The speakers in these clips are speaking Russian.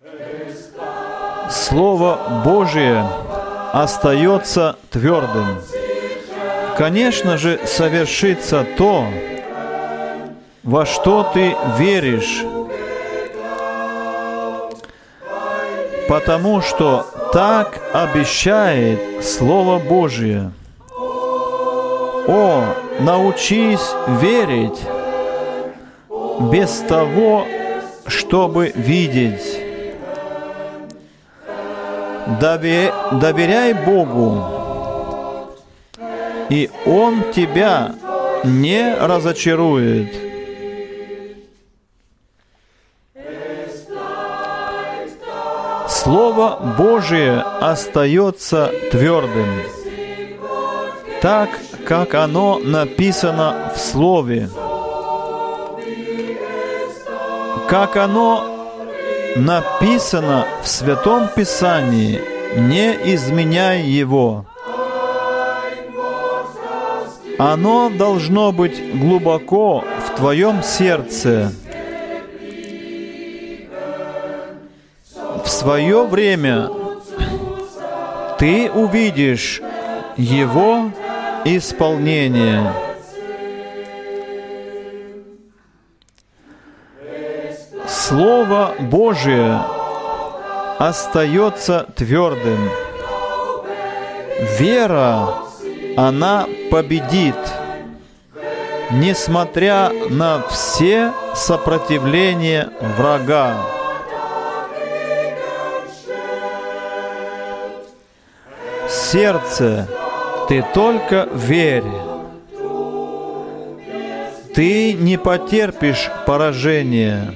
Слово Божие остается твердым. Конечно же, совершится то, во что ты веришь, потому что так обещает Слово Божие. О, научись верить без того, чтобы видеть. Доверяй Богу, и Он тебя не разочарует. Слово Божие остается твердым, так, как оно написано в Слове, как оно написано в Святом Писании, не изменяй его. Оно должно быть глубоко в твоем сердце. В свое время ты увидишь его исполнение. Слово Божие остается твердым. Вера, она победит, несмотря на все сопротивления врага. Сердце, ты только верь. Ты не потерпишь поражения.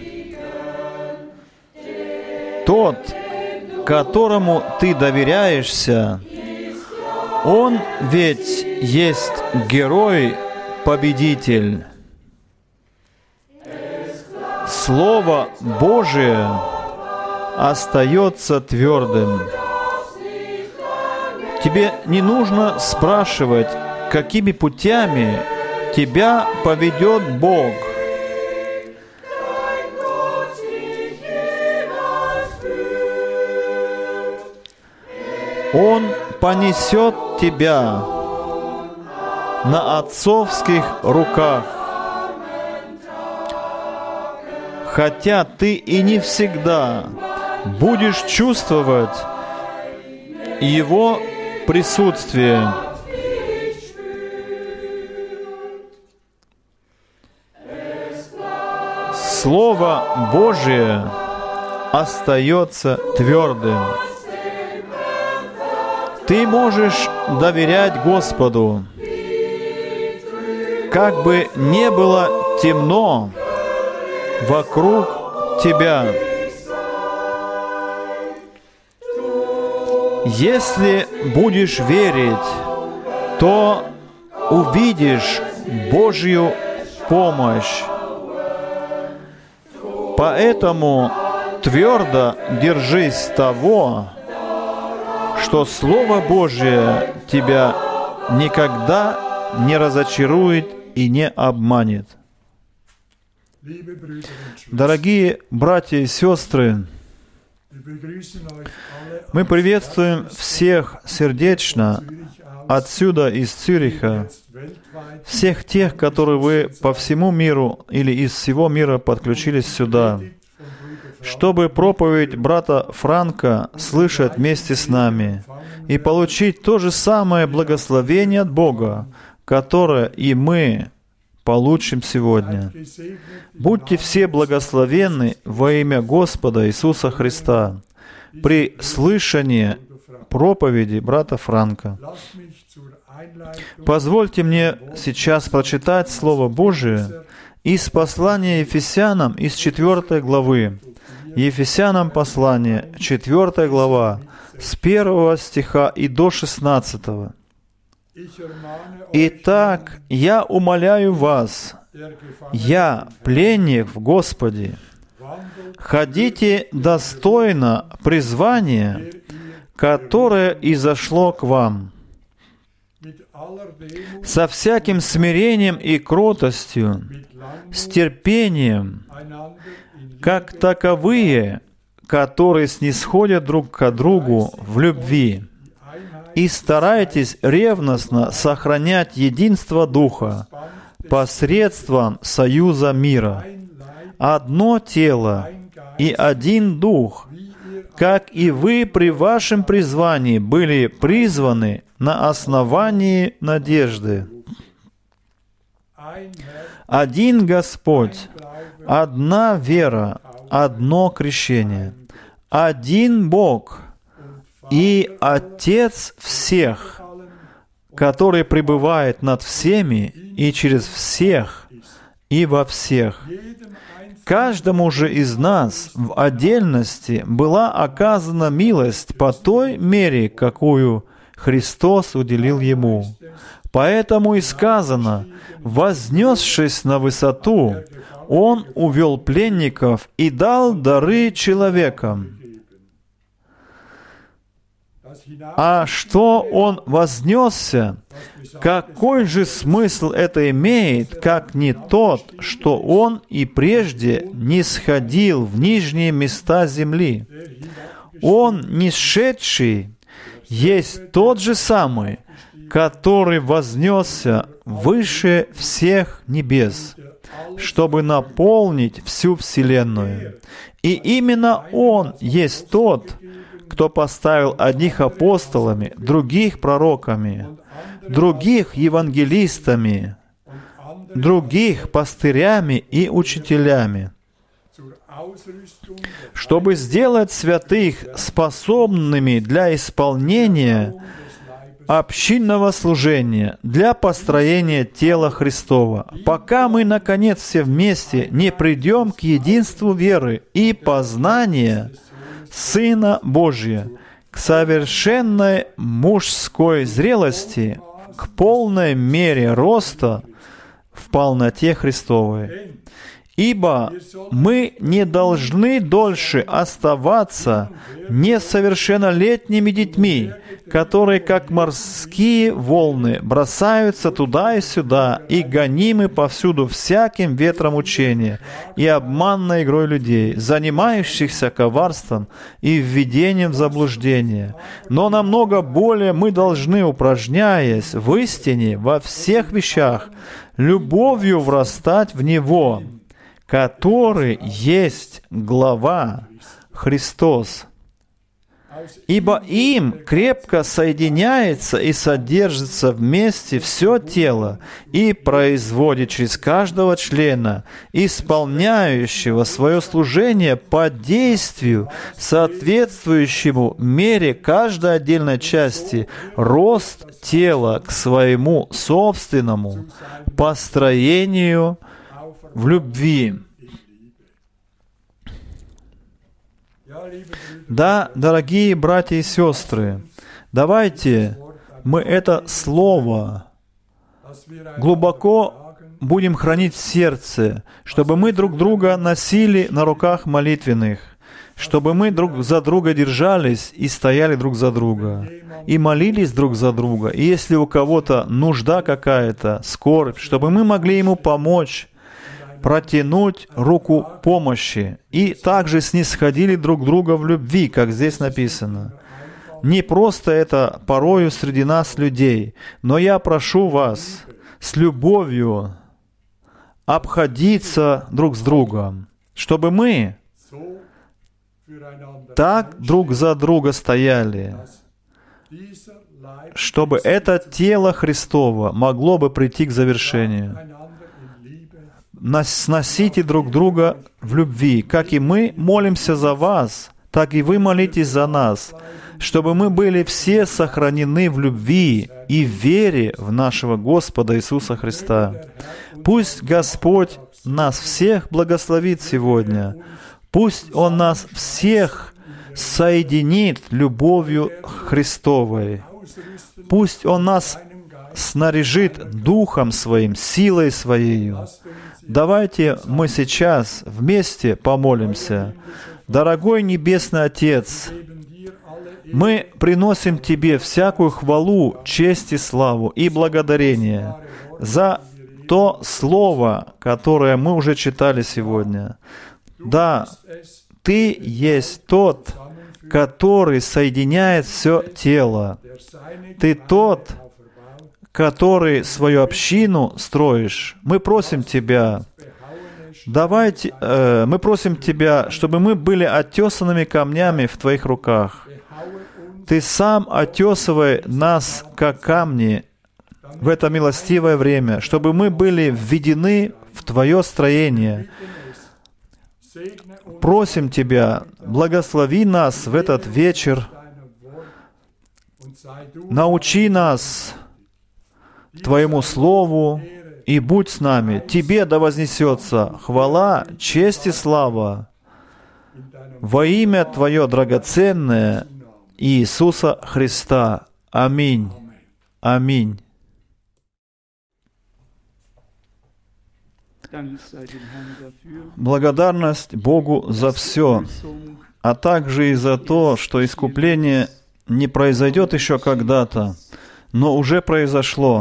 Тот, которому ты доверяешься, он ведь есть герой-победитель. Слово Божие остается твердым. Тебе не нужно спрашивать, какими путями тебя поведет Бог. Он понесет тебя на отцовских руках, хотя ты и не всегда будешь чувствовать Его присутствие. Слово Божие остается твердым. Ты можешь доверять Господу. Как бы не было темно вокруг тебя, если будешь верить, то увидишь Божью помощь. Поэтому твердо держись того, что Слово Божие тебя никогда не разочарует и не обманет. Дорогие братья и сестры, мы приветствуем всех сердечно отсюда, из Цюриха, всех тех, которые вы по всему миру или из всего мира подключились сюда, чтобы проповедь брата Франка слышать вместе с нами и получить то же самое благословение от Бога, которое и мы получим сегодня. Будьте все благословенны во имя Господа Иисуса Христа при слышании проповеди брата Франка. Позвольте мне сейчас прочитать Слово Божие из послания Ефесянам, из 4 главы. Ефесянам послание, 4 глава, с 1 стиха и до 16. «Итак, я умоляю вас, я, пленник в Господе, ходите достойно призвания, которое изошло к вам, со всяким смирением и кротостью, с терпением, как таковые, которые снисходят друг к другу в любви, и старайтесь ревностно сохранять единство Духа посредством союза мира. Одно тело и один Дух, как и вы при вашем призвании были призваны на основании надежды. Один Господь, одна вера, одно крещение, один Бог и Отец всех, который пребывает над всеми и через всех и во всех. Каждому же из нас в отдельности была оказана милость по той мере, какую Христос уделил ему. Поэтому и сказано: «Вознесшись на высоту, Он увел пленников и дал дары человекам». А что Он вознесся? Какой же смысл это имеет, как не тот, что Он и прежде не сходил в нижние места земли? Он, нисшедший, есть тот же самый, который вознесся выше всех небес, чтобы наполнить всю вселенную. И именно Он есть тот, кто поставил одних апостолами, других пророками, других евангелистами, других пастырями и учителями, чтобы сделать святых способными для исполнения общинного служения, для построения тела Христова, пока мы, наконец, все вместе не придем к единству веры и познания Сына Божия, к совершенной мужской зрелости, к полной мере роста в полноте Христовой. Ибо мы не должны дольше оставаться несовершеннолетними детьми, которые, как морские волны, бросаются туда и сюда и гонимы повсюду всяким ветром учения и обманной игрой людей, занимающихся коварством и введением в заблуждение. Но намного более мы должны, упражняясь в истине во всех вещах, любовью врастать в Него, который есть глава, Христос. Ибо им крепко соединяется и содержится вместе все тело и производит через каждого члена, исполняющего свое служение по действию, соответствующему мере каждой отдельной части, рост тела к своему собственному построению в любви. Да, дорогие братья и сестры, давайте мы это слово глубоко будем хранить в сердце, чтобы мы друг друга носили на руках молитвенных, чтобы мы друг за друга держались и стояли друг за друга, и молились друг за друга. И если у кого-то нужда какая-то, скорбь, чтобы мы могли ему помочь, протянуть руку помощи, и также снисходили друг друга в любви, как здесь написано. Не просто это порою среди нас людей, но я прошу вас с любовью обходиться друг с другом, чтобы мы так друг за друга стояли, чтобы это тело Христово могло бы прийти к завершению. Сносите друг друга в любви. Как и мы молимся за вас, так и вы молитесь за нас, чтобы мы были все сохранены в любви и в вере в нашего Господа Иисуса Христа. Пусть Господь нас всех благословит сегодня. Пусть Он нас всех соединит любовью Христовой. Пусть Он нас снаряжит Духом Своим, силой Своей. Давайте мы сейчас вместе помолимся. Дорогой Небесный Отец, мы приносим Тебе всякую хвалу, честь и славу и благодарение за то слово, которое мы уже читали сегодня. Да, Ты есть тот, который соединяет все тело. Ты тот, который свою общину строишь. Мы просим Тебя, мы просим Тебя, чтобы мы были оттесанными камнями в Твоих руках. Ты сам оттесывай нас, как камни, в это милостивое время, чтобы мы были введены в Твое строение. Просим Тебя, благослови нас в этот вечер, научи нас Твоему Слову и будь с нами. Тебе да вознесется хвала, честь и слава во имя Твое драгоценное Иисуса Христа. Аминь. Аминь. Благодарность Богу за все, а также и за то, что искупление не произойдет еще когда-то, но уже произошло.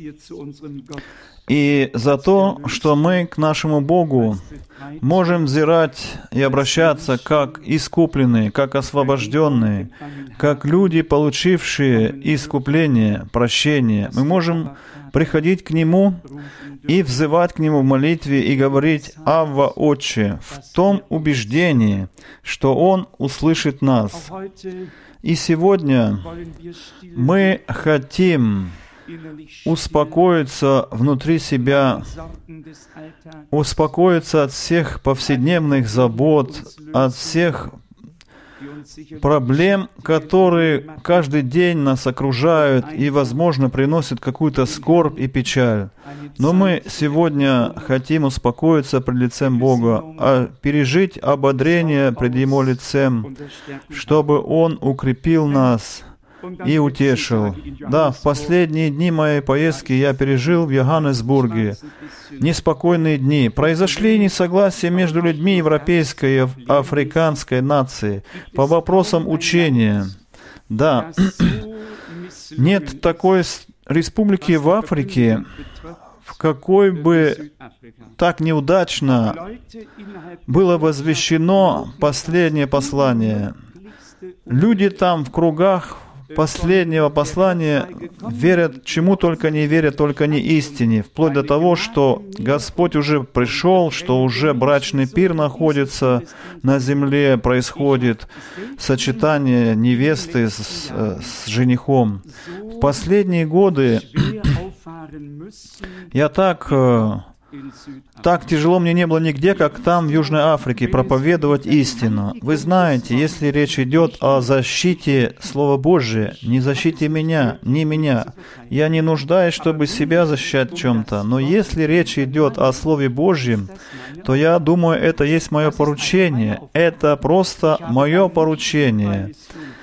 И за то, что мы к нашему Богу можем взирать и обращаться как искупленные, как освобожденные, как люди, получившие искупление, прощение. Мы можем приходить к Нему и взывать к Нему в молитве и говорить «Авва, Отче», в том убеждении, что Он услышит нас. И сегодня мы хотим успокоиться внутри себя, успокоиться от всех повседневных забот, от всех проблем, которые каждый день нас окружают и, возможно, приносят какую-то скорбь и печаль. Но мы сегодня хотим успокоиться пред лицем Бога, пережить ободрение пред Его лицем, чтобы Он укрепил нас и утешил. Да, в последние дни моей поездки я пережил в Йоханнесбурге неспокойные дни. Произошли несогласия между людьми европейской и африканской нации по вопросам учения. Да, нет такой республики в Африке, в какой бы так неудачно было возвещено последнее послание. Люди там в кругах последнего послания верят, чему только не верят, только не истине, вплоть до того, что Господь уже пришел, что уже брачный пир находится на земле, происходит сочетание невесты с женихом. В последние годы я так тяжело мне не было нигде, как там, в Южной Африке, проповедовать истину. Вы знаете, если речь идет о защите Слова Божия, не защите меня, не меня. Я не нуждаюсь, чтобы себя защищать в чем-то. Но если речь идет о Слове Божьем, то я думаю, это есть мое поручение. Это просто мое поручение.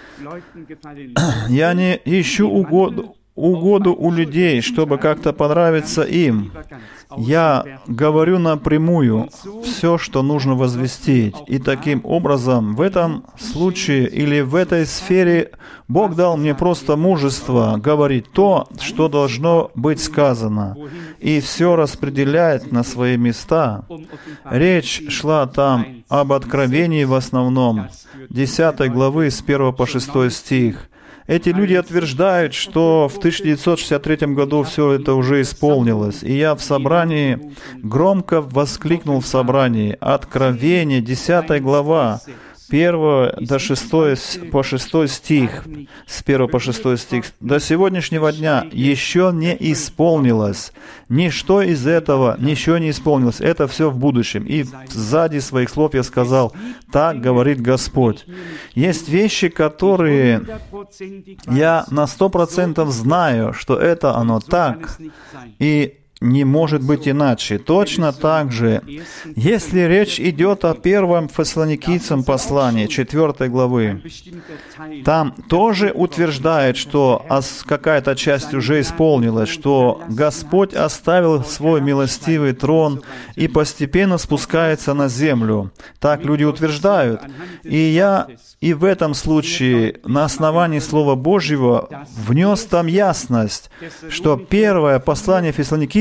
Я не ищу угоду у людей, чтобы как-то понравиться им. Я говорю напрямую все, что нужно возвестить. И таким образом, в этом случае или в этой сфере Бог дал мне просто мужество говорить то, что должно быть сказано, и все распределять на свои места. Речь шла там об откровении в основном, 10 главы с 1 по 6 стих. Эти люди утверждают, что в 1963 году все это уже исполнилось. И я в собрании громко воскликнул в собрании: «Откровение, 10 глава, 1 до 6 по 6 стих, с 1 по 6 стих, до сегодняшнего дня еще не исполнилось. Ничто из этого еще не исполнилось. Это все в будущем». И сзади своих слов я сказал: «Так говорит Господь». Есть вещи, которые я на 100% знаю, что это оно так, и не может быть иначе. Точно так же, если речь идет о 1 Фессалоникийцам послании, 4 главы, там тоже утверждает, что какая-то часть уже исполнилась, что Господь оставил свой милостивый трон и постепенно спускается на землю. Так люди утверждают. И я и в этом случае на основании Слова Божьего внес там ясность, что первое послание Фессалоникийцам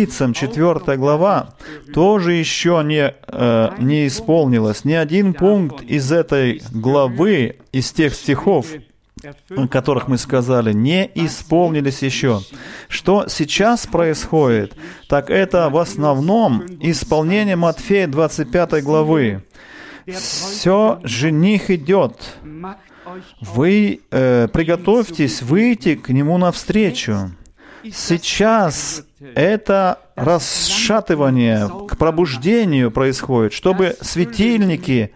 Фессалоникийцам, 4 глава, тоже еще не исполнилась. Ни один пункт из этой главы, из тех стихов, о которых мы сказали, не исполнились еще. Что сейчас происходит? Так это в основном исполнение Матфея 25 главы. Все, жених идет. Вы приготовьтесь выйти к нему навстречу. Сейчас это расшатывание к пробуждению происходит, чтобы светильники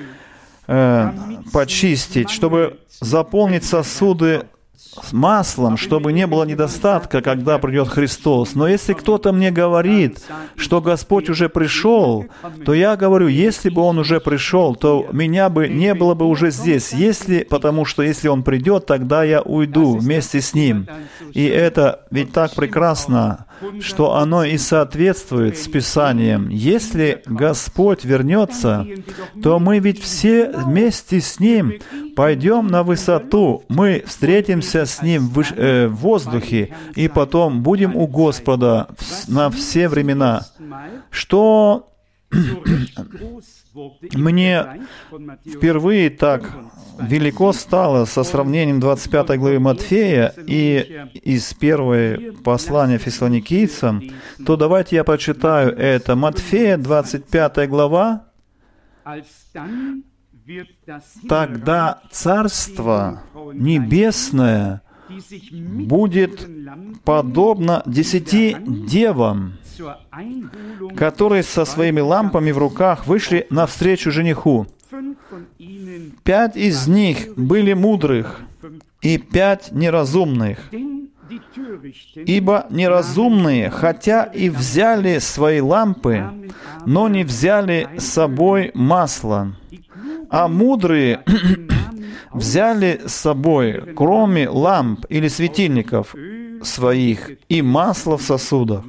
почистить, чтобы заполнить сосуды маслом, чтобы не было недостатка, когда придет Христос. Но если кто-то мне говорит, что Господь уже пришел, то я говорю, если бы Он уже пришел, то меня бы не было бы уже здесь. Потому что если Он придет, тогда я уйду вместе с Ним. И это ведь так прекрасно, что оно и соответствует с Писанием. Если Господь вернется, то мы ведь все вместе с Ним пойдем на высоту, мы встретимся с Ним в воздухе, и потом будем у Господа на все времена. Что мне впервые так велико стало со сравнением 25 главы Матфея и из первого послания Фессалоникийцам, то давайте я прочитаю это. Матфея, 25 глава. «Тогда Царство Небесное будет подобно 10 девам, которые со своими лампами в руках вышли навстречу жениху. 5 из них были мудрых, и 5 неразумных. Ибо неразумные, хотя и взяли свои лампы, но не взяли с собой масла, а мудрые взяли с собой, кроме ламп или светильников своих, и масло в сосудах.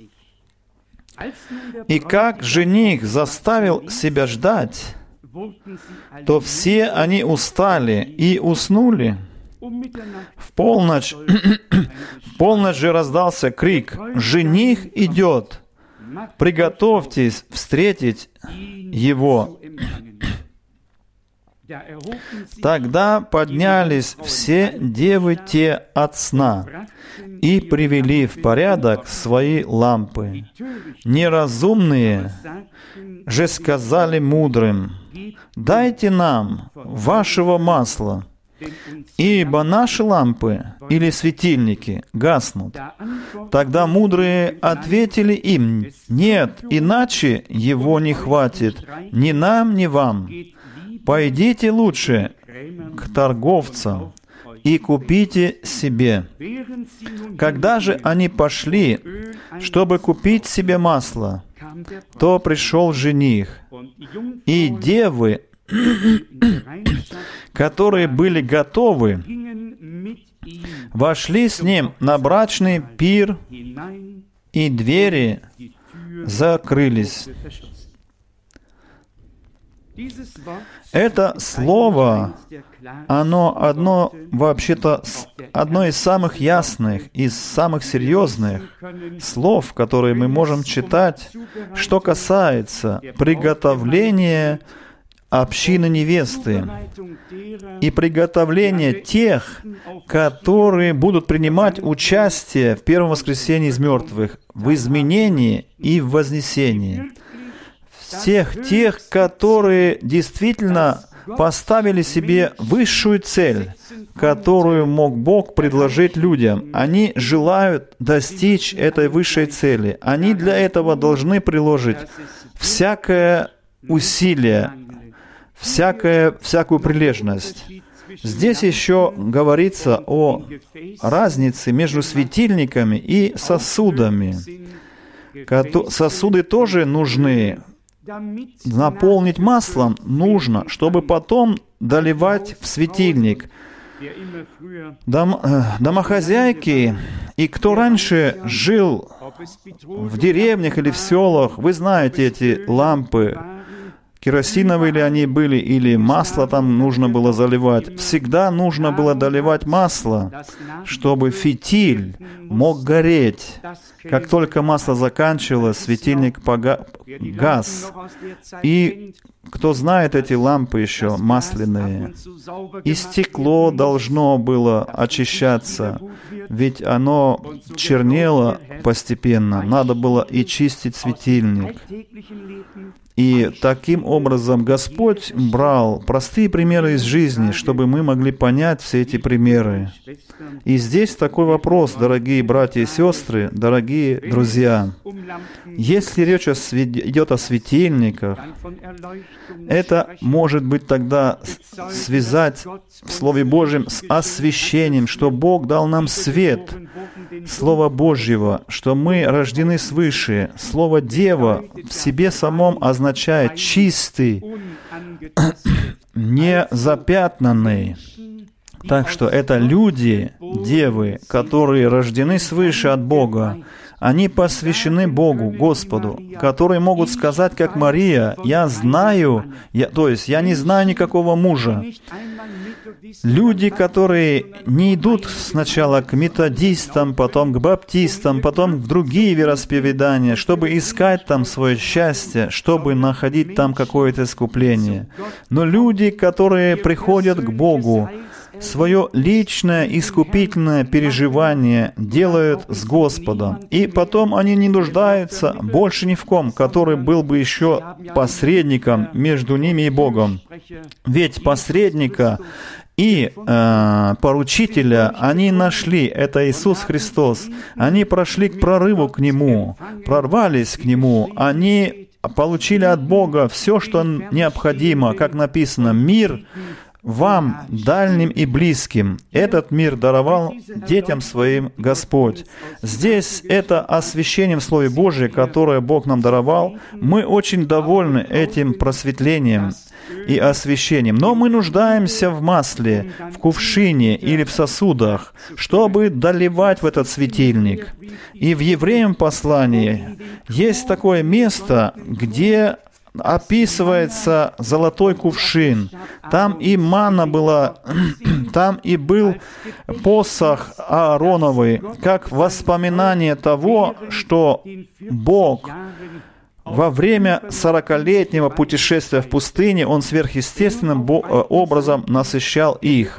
И как жених заставил себя ждать, то все они устали и уснули. В полночь же раздался крик: «Жених идет! Приготовьтесь встретить его!» Тогда поднялись все девы те от сна и привели в порядок свои лампы. Неразумные же сказали мудрым: «Дайте нам вашего масла, ибо наши лампы или светильники гаснут». Тогда мудрые ответили им: «Нет, иначе его не хватит ни нам, ни вам. Пойдите лучше к торговцам и купите себе». Когда же они пошли, чтобы купить себе масло, то пришел жених, и девы, которые были готовы, вошли с ним на брачный пир, и двери закрылись. Это слово, оно одно из самых ясных, из самых серьезных слов, которые мы можем читать, что касается приготовления общины невесты и приготовления тех, которые будут принимать участие в первом воскресении из мертвых, в изменении и в вознесении. Всех тех, которые действительно поставили себе высшую цель, которую мог Бог предложить людям. Они желают достичь этой высшей цели. Они для этого должны приложить всякое усилие, всякую прилежность. Здесь еще говорится о разнице между светильниками и сосудами. Сосуды тоже нужны. Наполнить маслом нужно, чтобы потом доливать в светильник. Домохозяйки и кто раньше жил в деревнях или в селах, вы знаете эти лампы. керосиновые ли они были, или масло там нужно было заливать. Всегда нужно было доливать масло, чтобы фитиль мог гореть. Как только масло заканчивалось, светильник гас. И кто знает эти лампы еще масляные, и стекло должно было очищаться, ведь оно чернело постепенно. Надо было и чистить светильник. И таким образом Господь брал простые примеры из жизни, чтобы мы могли понять все эти примеры. И здесь такой вопрос, дорогие братья и сестры, дорогие друзья. Если речь идет о светильниках, это может быть тогда связать в Слове Божьем с освящением, что Бог дал нам свет Слова Божьего, что мы рождены свыше. Слово «дева» в себе самом означает чистый, не запятнанный. Так что это люди, девы, которые рождены свыше от Бога. Они посвящены Богу, Господу, которые могут сказать, как Мария, «Я знаю», то есть «Я не знаю никакого мужа». Люди, которые не идут сначала к методистам, потом к баптистам, потом в другие вероисповедания, чтобы искать там свое счастье, чтобы находить там какое-то искупление. Но люди, которые приходят к Богу, свое личное искупительное переживание делают с Господом. И потом они не нуждаются больше ни в ком, который был бы еще посредником между ними и Богом. Ведь посредника и поручителя они нашли, это Иисус Христос. Они прошли к прорыву к Нему, прорвались к Нему, они получили от Бога все, что необходимо, как написано, мир вам, дальним и близким. Этот мир даровал детям своим Господь. Здесь это освящением в Слове Божьем, которое Бог нам даровал. Мы очень довольны этим просветлением и освящением. Но мы нуждаемся в масле, в кувшине или в сосудах, чтобы доливать в этот светильник. И в Евреям послании есть такое место, где описывается золотой кувшин. Там и манна была, там и был посох Аароновый, как воспоминание того, что Бог во время 40-летнего путешествия в пустыне, Он сверхъестественным образом насыщал их.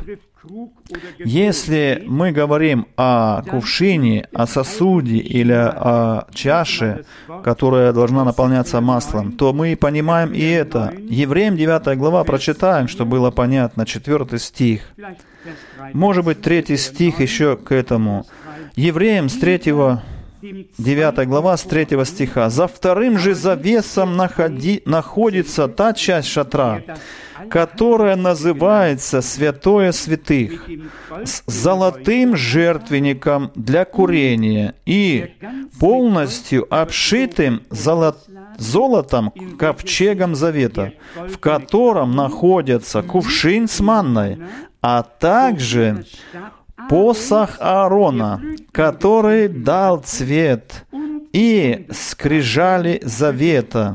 Если мы говорим о кувшине, о сосуде или о чаше, которая должна наполняться маслом, то мы понимаем и это. Евреям 9 глава прочитаем, чтобы было понятно, 4 стих. Может быть, 3 стих еще к этому. Евреям с 9 глава, с 3 стиха. «За вторым же завесом находится та часть шатра, которая называется Святое Святых, с золотым жертвенником для курения и полностью обшитым золотом ковчегом завета, в котором находится кувшин с манной, а также посох Аарона, который дал цвет, и скрижали завета».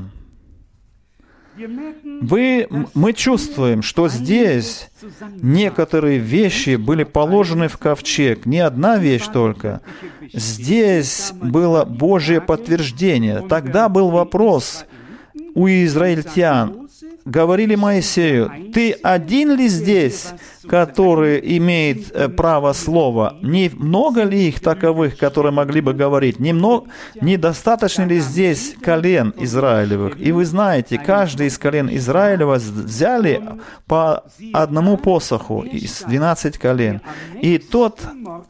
Мы чувствуем, что здесь некоторые вещи были положены в ковчег, не одна вещь только. Здесь было Божье подтверждение. Тогда был вопрос у израильтян. Говорили Моисею: «Ты один ли здесь, который имеет право слова? Не много ли их таковых, которые могли бы говорить? Недостаточно ли здесь колен Израилевых?» И вы знаете, каждый из колен Израилева взяли по одному посоху из 12 колен. И тот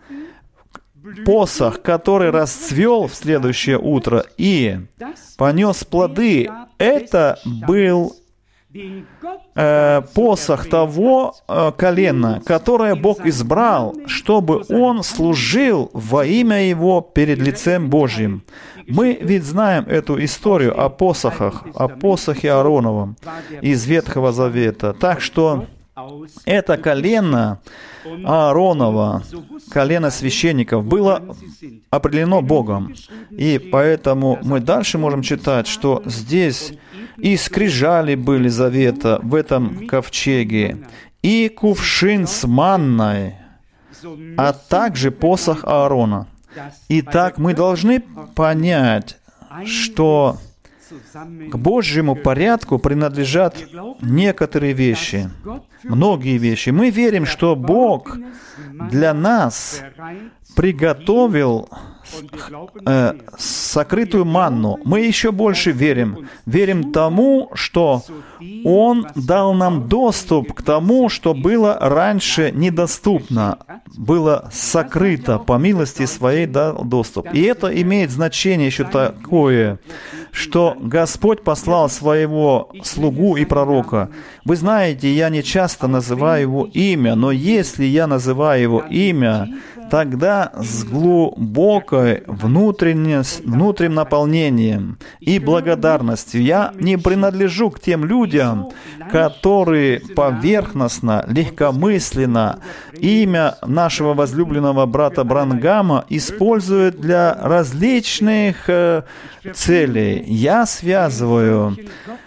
посох, который расцвел в следующее утро и понес плоды, это был посох того колена, которое Бог избрал, чтобы он служил во имя Его перед лицем Божьим. Мы ведь знаем эту историю о посохах, о посохе Аароновом из Ветхого Завета. Так что это колено Ааронова, колено священников, было определено Богом. И поэтому мы дальше можем читать, что здесь и скрижали были завета в этом ковчеге, и кувшин с манной, а также посох Аарона. Итак, мы должны понять, что к Божьему порядку принадлежат некоторые вещи, многие вещи. Мы верим, что Бог для нас приготовил сокрытую манну. Мы еще больше верим тому, что Он дал нам доступ к тому, что было раньше недоступно, было сокрыто, по милости Своей дал доступ. И это имеет значение еще такое, что Господь послал Своего слугу и пророка. Вы знаете, я не часто называю Его имя, но если я называю Его имя, тогда с глубокой внутренним наполнением и благодарностью я не принадлежу к тем людям, которые поверхностно, легкомысленно имя нашего возлюбленного брата Бранхама используют для различных целей. Я связываю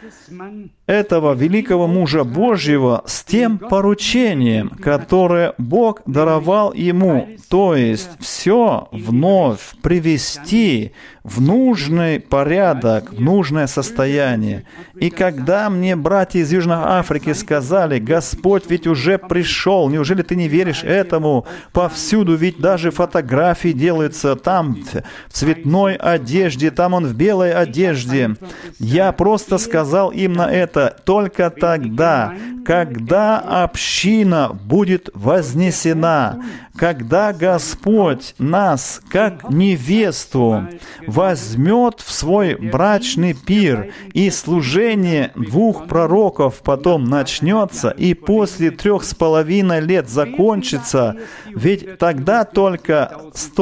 этого великого мужа Божьего с тем поручением, которое Бог даровал ему, то есть все вновь привести в нужный порядок, в нужное состояние. И когда мне братья из Южной Африки сказали: «Господь ведь уже пришел, неужели ты не веришь этому? Повсюду ведь даже фотографии делаются, там в цветной одежде, там он в белой одежде». Я просто сказал им на это: только тогда, когда община будет вознесена, когда Господь нас, как невесту, возьмет в свой брачный пир, и служение двух пророков потом начнется, и после 3,5 лет закончится, ведь тогда только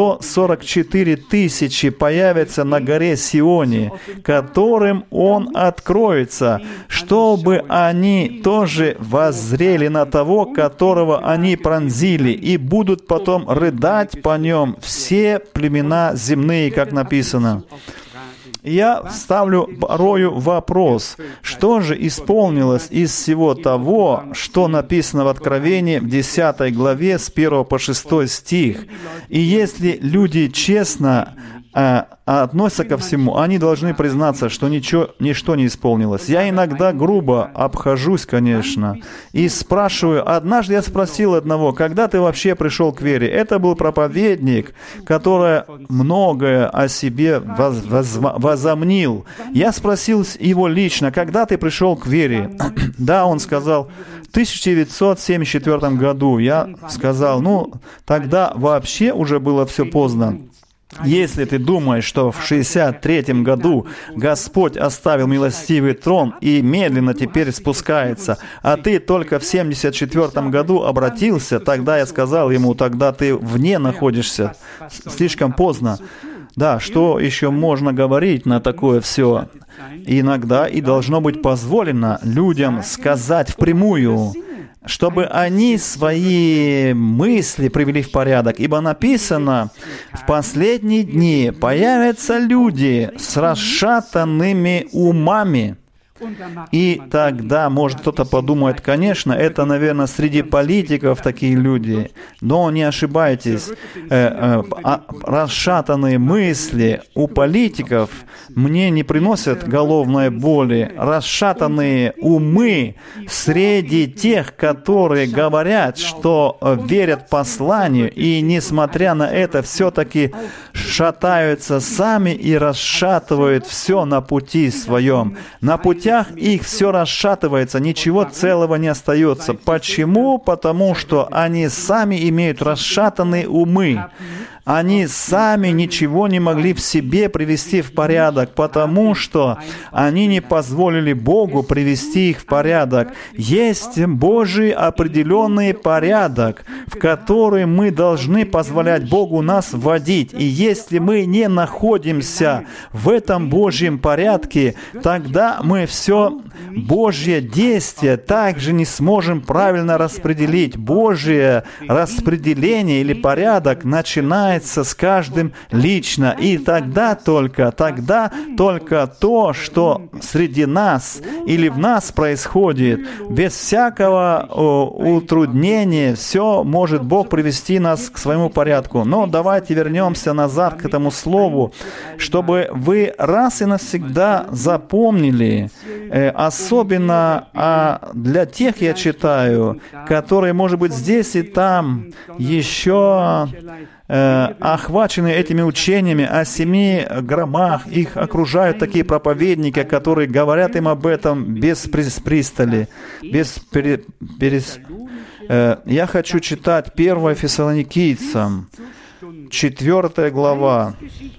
144 тысячи появятся на горе Сионе, которым Он откроется, чтобы они тоже воззрели на того, которого они пронзили, и будут потом рыдать по нем все племена земные, как написано. Я ставлю порою вопрос, что же исполнилось из всего того, что написано в Откровении в 10 главе с 1 по 6 стих. И если люди честно относятся ко всему, они должны признаться, что ничто не исполнилось. Я иногда грубо обхожусь, конечно, и спрашиваю. Однажды я спросил одного: когда ты вообще пришел к вере? Это был проповедник, который многое о себе возомнил. Я спросил его лично: когда ты пришел к вере? Да, он сказал, в 1974 году. Я сказал, тогда вообще уже было все поздно. Если ты думаешь, что в 63 году Господь оставил милостивый трон и медленно теперь спускается, а ты только в 74 году обратился, тогда я сказал ему: тогда ты вне находишься, слишком поздно. Да, что еще можно говорить на такое все? Иногда и должно быть позволено людям сказать впрямую, чтобы они свои мысли привели в порядок. Ибо написано: в последние дни появятся люди с расшатанными умами. И тогда, может, кто-то подумает, конечно, это, наверное, среди политиков такие люди. Но не ошибайтесь, расшатанные мысли у политиков мне не приносят головной боли. Расшатанные умы среди тех, которые говорят, что верят посланию, и, несмотря на это, все-таки шатаются сами и расшатывают все на пути своем. На путях их все расшатывается, ничего целого не остается. Почему? Потому что они сами имеют расшатанные умы. Они сами ничего не могли в себе привести в порядок, потому что они не позволили Богу привести их в порядок. Есть Божий определенный порядок, в который мы должны позволять Богу нас вводить. И если мы не находимся в этом Божьем порядке, тогда мы все Божье действие также не сможем правильно распределить. Божье распределение или порядок начинается соединяется с каждым лично. И тогда только то, что среди нас или в нас происходит, без всякого утруднения, все может Бог привести нас к своему порядку. Но давайте вернемся назад к этому слову, чтобы вы раз и навсегда запомнили, особенно для тех, я читаю, которые, может быть, здесь и там еще охвачены этими учениями о 7 громах. Их окружают такие проповедники, которые говорят им об этом без пристали, Я хочу читать 1 Фессалоникийцам, 4 глава.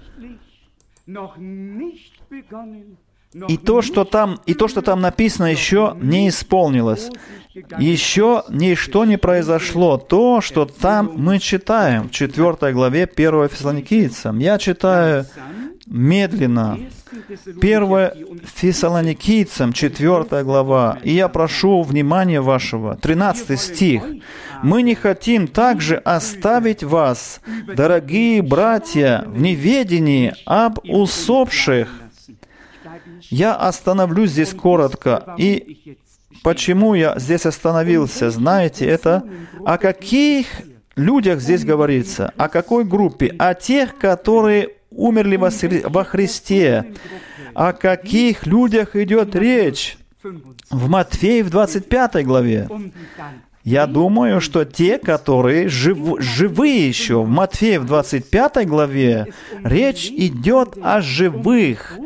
И то, что там написано, еще не исполнилось. Еще ничто не произошло. То, что там мы читаем в 4 главе 1 Фессалоникийцам. Я читаю медленно. 1 Фессалоникийцам, 4 глава. И я прошу внимания вашего. 13 стих. «Мы не хотим также оставить вас, дорогие братья, в неведении об усопших». Я остановлюсь здесь коротко. И почему я здесь остановился? Знаете, это о каких людях здесь говорится? О какой группе? О тех, которые умерли во Христе. О каких людях идет речь? В Матфея в 25 главе. Я думаю, что те, которые живые еще, в Матфея в 25 главе, речь идет о живых,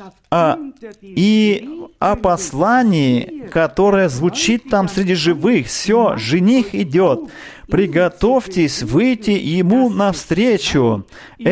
и о послании, которое звучит там среди живых. Все, жених идет. Приготовьтесь выйти ему навстречу.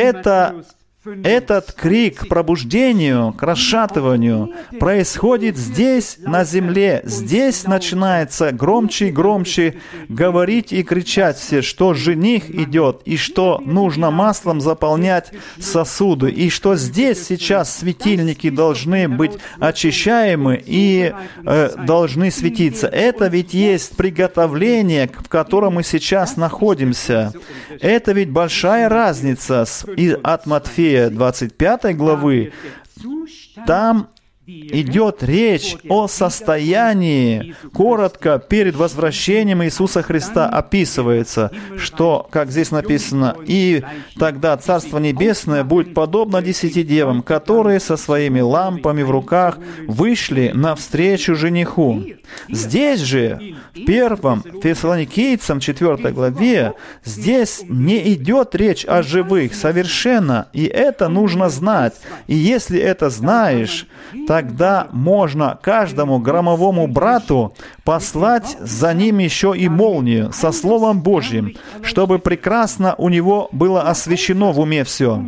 Этот крик к пробуждению, к расшатыванию происходит здесь, на земле. Здесь начинается громче и громче говорить и кричать все, что жених идет, и что нужно маслом заполнять сосуды, и что здесь сейчас светильники должны быть очищаемы и должны светиться. Это ведь есть приготовление, в котором мы сейчас находимся. Это ведь большая разница от Матфея 25 главы. Там идет речь о состоянии, коротко, перед возвращением Иисуса Христа описывается, что, как здесь написано, «И тогда Царство Небесное будет подобно 10 девам, которые со своими лампами в руках вышли навстречу жениху». Здесь же, в 1 Фессалоникийцам 4 главе, здесь не идет речь о живых совершенно, и это нужно знать. И если это знаешь, тогда можно каждому громовому брату послать за ним еще и молнию со Словом Божьим, чтобы прекрасно у него было освящено в уме все.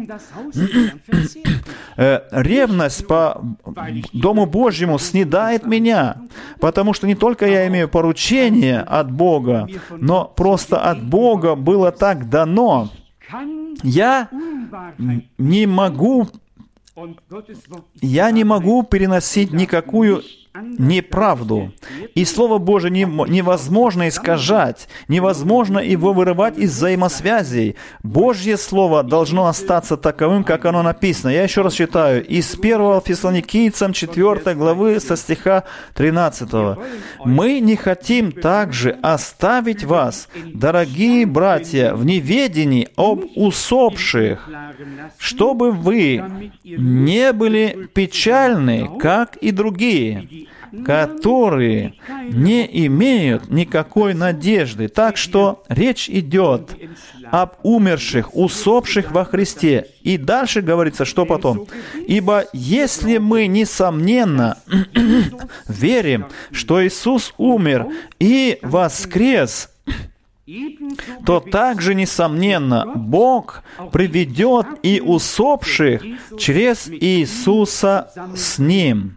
Ревность по Дому Божьему снедает меня, потому что не только я имею поручение от Бога, но просто от Бога было так дано. Я не могу переносить никакую неправду. И Слово Божие невозможно искажать, невозможно его вырывать из взаимосвязей. Божье Слово должно остаться таковым, как оно написано. Я еще раз читаю из 1 Фессалоникийцам 4 главы со стиха 13. «Мы не хотим также оставить вас, дорогие братья, в неведении об усопших, чтобы вы не были печальны, как и другие, которые не имеют никакой надежды». Так что речь идет об умерших, усопших во Христе. И дальше говорится, что потом? «Ибо если мы, несомненно, верим, что Иисус умер и воскрес, то также, несомненно, Бог приведет и усопших через Иисуса с Ним».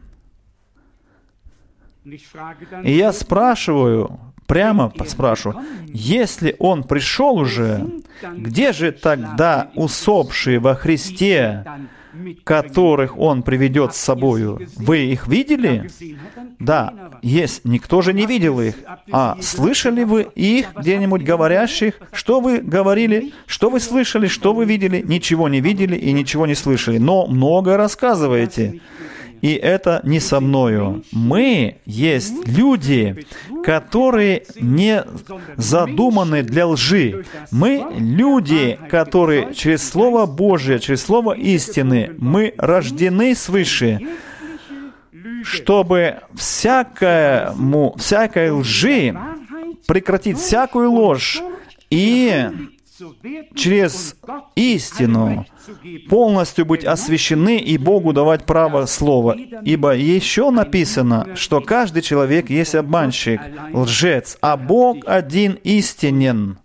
И я прямо спрашиваю, если Он пришел уже, где же тогда усопшие во Христе? которых Он приведет с собою. Вы их видели? Да, есть. Никто же не видел их. А слышали вы их где-нибудь говорящих? Что вы говорили? Что вы слышали? Что вы видели? Ничего не видели и ничего не слышали. Но многое рассказываете. И это не со мною. Мы есть люди, которые не задуманы для лжи. Мы люди, которые через Слово Божие, через Слово истины, мы рождены свыше, чтобы всякой лжи прекратить всякую ложь и через истину полностью быть освящены и Богу давать право слова. Ибо еще написано, что каждый человек есть обманщик, лжец, а Бог один истинен.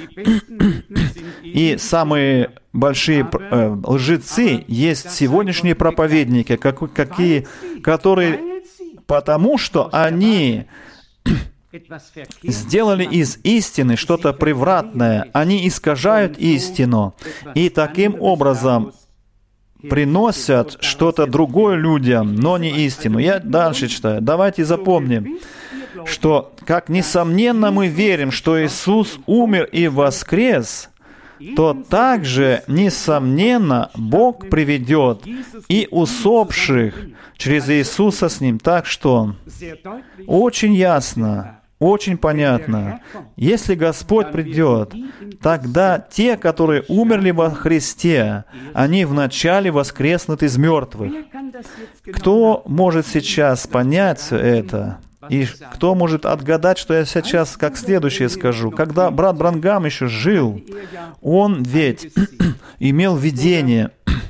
И самые большие лжецы есть сегодняшние проповедники, которые, потому что они сделали из истины что-то превратное. Они искажают истину и таким образом приносят что-то другое людям, но не истину. Я дальше читаю. Давайте запомним, что, как несомненно мы верим, что Иисус умер и воскрес, то также, несомненно, Бог приведет и усопших через Иисуса с Ним. Так что очень ясно, очень понятно. Если Господь придет, тогда те, которые умерли во Христе, они вначале воскреснут из мертвых. Кто может сейчас понять все это? И кто может отгадать, что я сейчас как следующее скажу? Когда брат Бранхам еще жил, он ведь имел видение.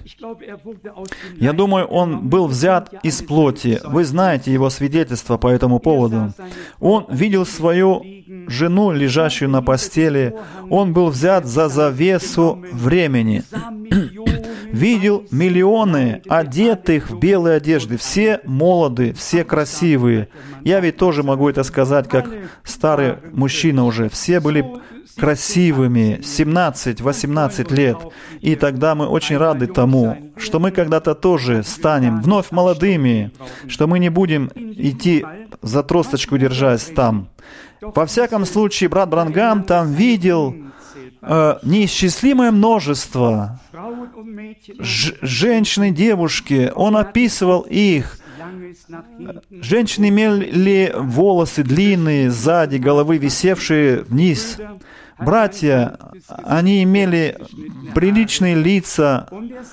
Я думаю, он был взят из плоти. Вы знаете его свидетельство по этому поводу. Он видел свою жену, лежащую на постели. Он был взят за завесу времени. Видел миллионы одетых в белые одежды. Все молоды, все красивые. Я ведь тоже могу это сказать, как старый мужчина уже. Все были красивыми, 17-18 лет. И тогда мы очень рады тому, что мы когда-то тоже станем вновь молодыми, что мы не будем идти за тросточку, держась там. Во всяком случае, брат Бранхам там видел неисчислимое множество женщин и девушки. Он описывал их. Женщины имели волосы длинные сзади головы, висевшие вниз. Братья, они имели приличные лица,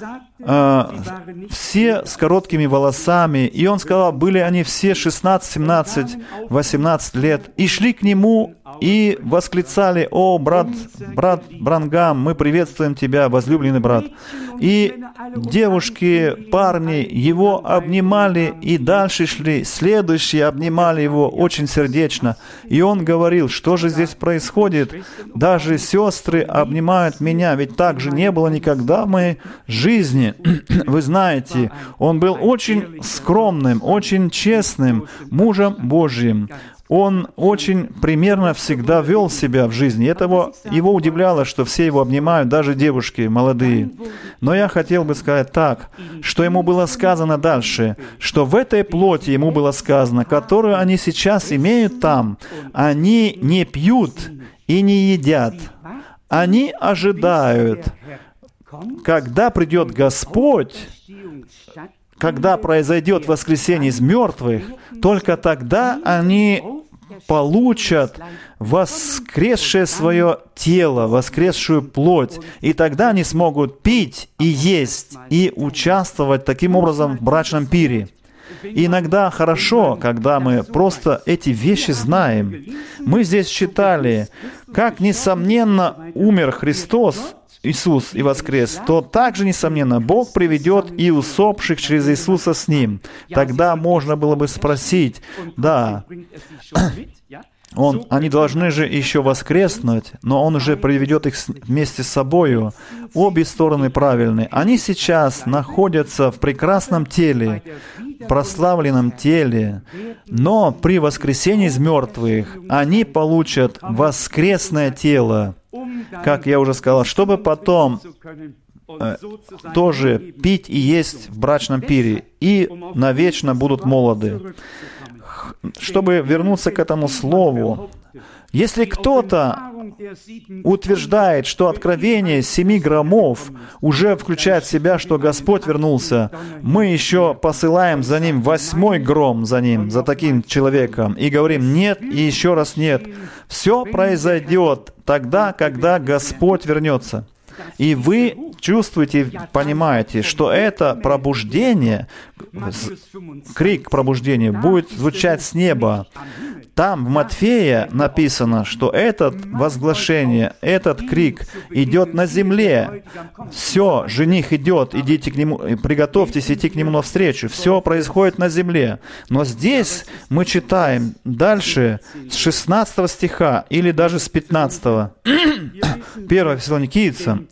все с короткими волосами. И он сказал, были они все 16, 17, 18 лет. И шли к нему и восклицали: «О, брат Бранхам, мы приветствуем тебя, возлюбленный брат». И девушки, парни его обнимали, и дальше шли. Следующие обнимали его очень сердечно. И он говорил: что же здесь происходит? Даже сестры обнимают меня, ведь так же не было никогда в моей жизни. Вы знаете, он был очень скромным, очень честным мужем Божьим. Он очень примерно всегда вел себя в жизни. Его удивляло, что все его обнимают, даже девушки молодые. Но я хотел бы сказать так, что ему было сказано дальше, что в этой плоти ему было сказано, которую они сейчас имеют там, они не пьют и не едят. Они ожидают, когда придет Господь, когда произойдет воскресение из мертвых, только тогда они получат воскресшее свое тело, воскресшую плоть, и тогда они смогут пить и есть, и участвовать таким образом в брачном пире. И иногда хорошо, когда мы просто эти вещи знаем. Мы здесь читали, как, несомненно, умер Христос, Иисус и воскрес, то также, несомненно, Бог приведет и усопших через Иисуса с Ним. Тогда можно было бы спросить, да, они должны же еще воскреснуть, но Он уже приведет их вместе с собою. Обе стороны правильны. Они сейчас находятся в прекрасном теле, прославленном теле, но при воскресении из мертвых они получат воскресное тело, как я уже сказал, чтобы потом тоже пить и есть в брачном пире, и навечно будут молоды. Чтобы вернуться к этому слову, если кто-то утверждает, что откровение 7 громов уже включает в себя, что Господь вернулся, мы еще посылаем за ним 8-й гром за таким человеком, и говорим «нет» и еще раз «нет». Все произойдет тогда, когда Господь вернется. И вы чувствуете, понимаете, что это пробуждение, крик пробуждения будет звучать с неба. Там в Матфея написано, что это возглашение, этот крик идет на земле. Все, жених идет, идите к нему, приготовьтесь идти к нему навстречу. Все происходит на земле. Но здесь мы читаем дальше с 16 стиха или даже с 15. 1 Фессалоникийцам,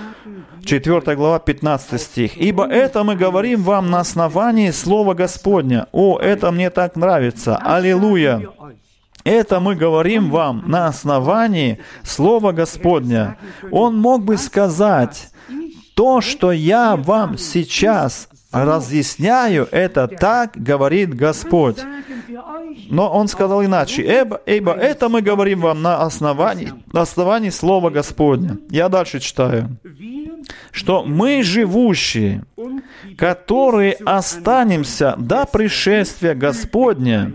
4 глава, 15 стих. «Ибо это мы говорим вам на основании Слова Господня». О, это мне так нравится. Аллилуйя! Это мы говорим вам на основании Слова Господня. Он мог бы сказать, то, что я вам сейчас разъясняю, это так говорит Господь. Но он сказал иначе. Ибо это мы говорим вам на основании Слова Господня. Я дальше читаю. Что мы живущие, которые останемся до пришествия Господня,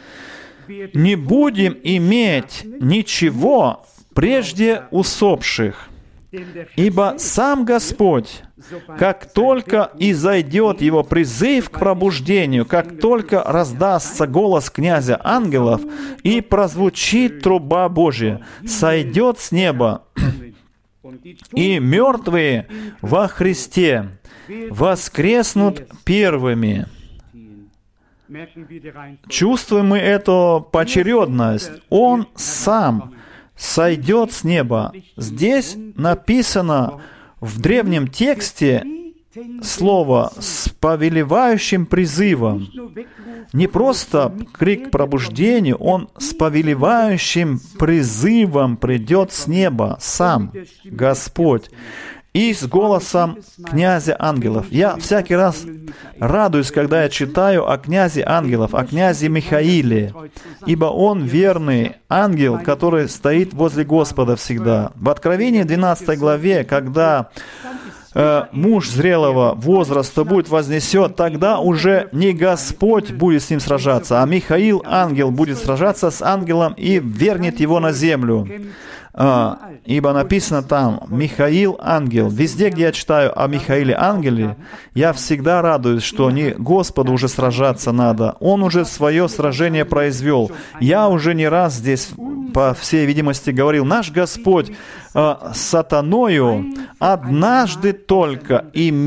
не будем иметь ничего прежде усопших. Ибо сам Господь, как только изойдет Его призыв к пробуждению, как только раздастся голос князя ангелов и прозвучит труба Божья, сойдет с неба, и мертвые во Христе воскреснут первыми. Чувствуем мы эту поочередность. Он сам сойдет с неба. Здесь написано в древнем тексте слово с повелевающим призывом. Не просто крик пробуждения, он с повелевающим призывом придет с неба, сам Господь. И с голосом князя ангелов. Я всякий раз радуюсь, когда я читаю о князе ангелов, о князе Михаиле, ибо он верный ангел, который стоит возле Господа всегда. В Откровении 12 главе, когда муж зрелого возраста будет вознесен, тогда уже не Господь будет с ним сражаться, а Михаил, ангел, будет сражаться с ангелом и вернет его на землю. Ибо написано там, Михаил, ангел. Везде, где я читаю о Михаиле, ангеле, я всегда радуюсь, что не Господу уже сражаться надо. Он уже свое сражение произвел. Я уже не раз здесь, по всей видимости, говорил, наш Господь с сатаною однажды только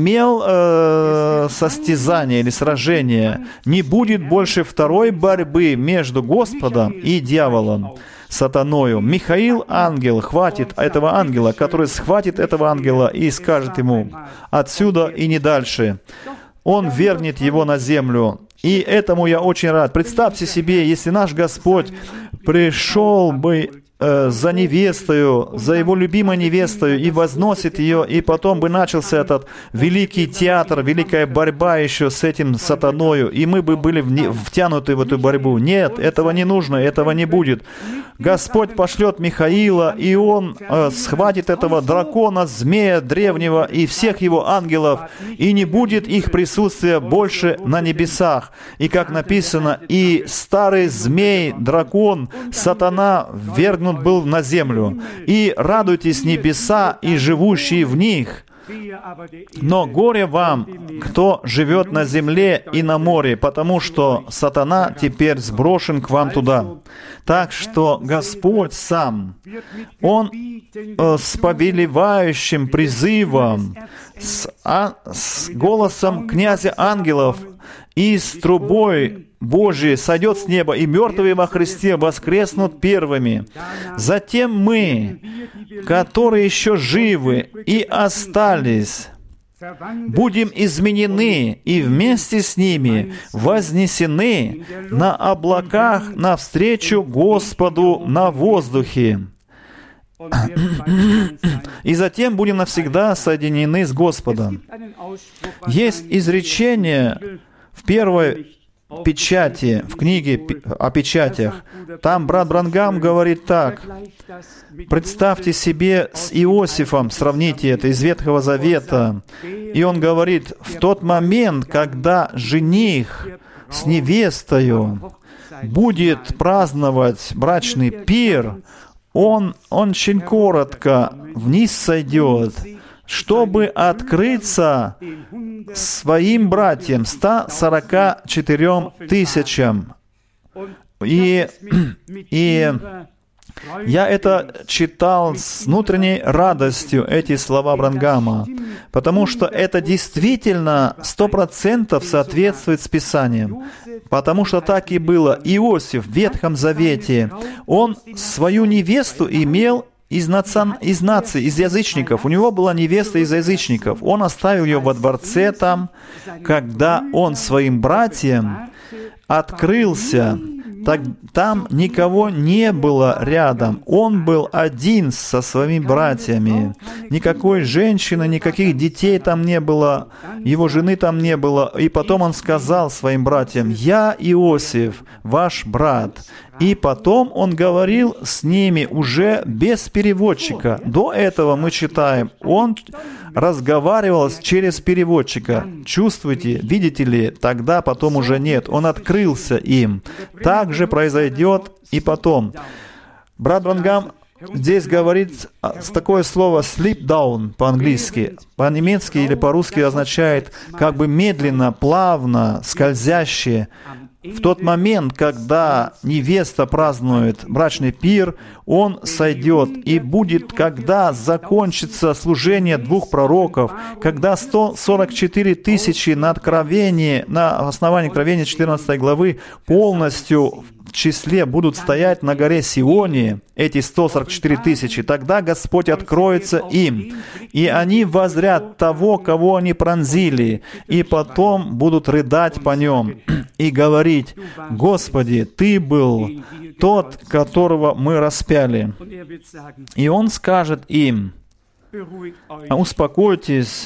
имел состязание или сражение. Не будет больше второй борьбы между Господом и дьяволом. Сатаною. Михаил, ангел, хватит этого ангела, который схватит этого ангела и скажет ему отсюда и не дальше. Он вернет его на землю. И этому я очень рад. Представьте себе, если наш Господь пришел бы за невестою, за его любимой невестою и возносит ее, и потом бы начался этот великий театр, великая борьба еще с этим сатаною, и мы бы были втянуты в эту борьбу. Нет, этого не нужно, этого не будет. Господь пошлет Михаила, и он схватит этого дракона, змея древнего и всех его ангелов, и не будет их присутствия больше на небесах. И как написано, и старый змей, дракон, сатана вергнут был на землю. И радуйтесь небеса и живущие в них. Но горе вам, кто живет на земле и на море, потому что сатана теперь сброшен к вам туда. Так что Господь сам, Он с повелевающим призывом, с голосом князя ангелов и с трубой Божией сойдет с неба, и мертвые во Христе воскреснут первыми. Затем мы, которые еще живы и остались, будем изменены и вместе с ними вознесены на облаках навстречу Господу на воздухе. и затем будем навсегда соединены с Господом. Есть изречение в первой печати, в книге о печатях. Там брат Бранхам говорит так. Представьте себе с Иосифом, сравните это из Ветхого Завета. И он говорит, в тот момент, когда жених с невестою будет праздновать брачный пир, он очень коротко вниз сойдет, чтобы открыться своим братьям, 144 тысячам. И я это читал с внутренней радостью, эти слова Бранхама, потому что это действительно 100% соответствует с Писанием. Потому что так и было. Иосиф в Ветхом Завете, он свою невесту имел из наций, из язычников. У него была невеста из язычников. Он оставил ее во дворце там, когда он своим братьям открылся. Там никого не было рядом. Он был один со своими братьями. Никакой женщины, никаких детей там не было, его жены там не было. И потом он сказал своим братьям: «Я Иосиф, ваш брат». И потом он говорил с ними уже без переводчика. До этого мы читаем, он разговаривал через переводчика. Чувствуете, видите ли, тогда потом уже нет. Он открылся им. Так же произойдет и потом. Брат Бранхам здесь говорит такое слово «slip down» по-английски. По-немецки или по-русски означает как бы медленно, плавно, скользяще. В тот момент, когда невеста празднует брачный пир, он сойдет, и будет, когда закончится служение двух пророков, когда 144 тысячи на основании Откровения 14 главы полностью в числе будут стоять на горе Сионе, эти 144 тысячи, тогда Господь откроется им, и они воззрят того, кого они пронзили, и потом будут рыдать по нем и говорить: «Господи, Ты был тот, которого мы распяли». И Он скажет им: «Успокойтесь,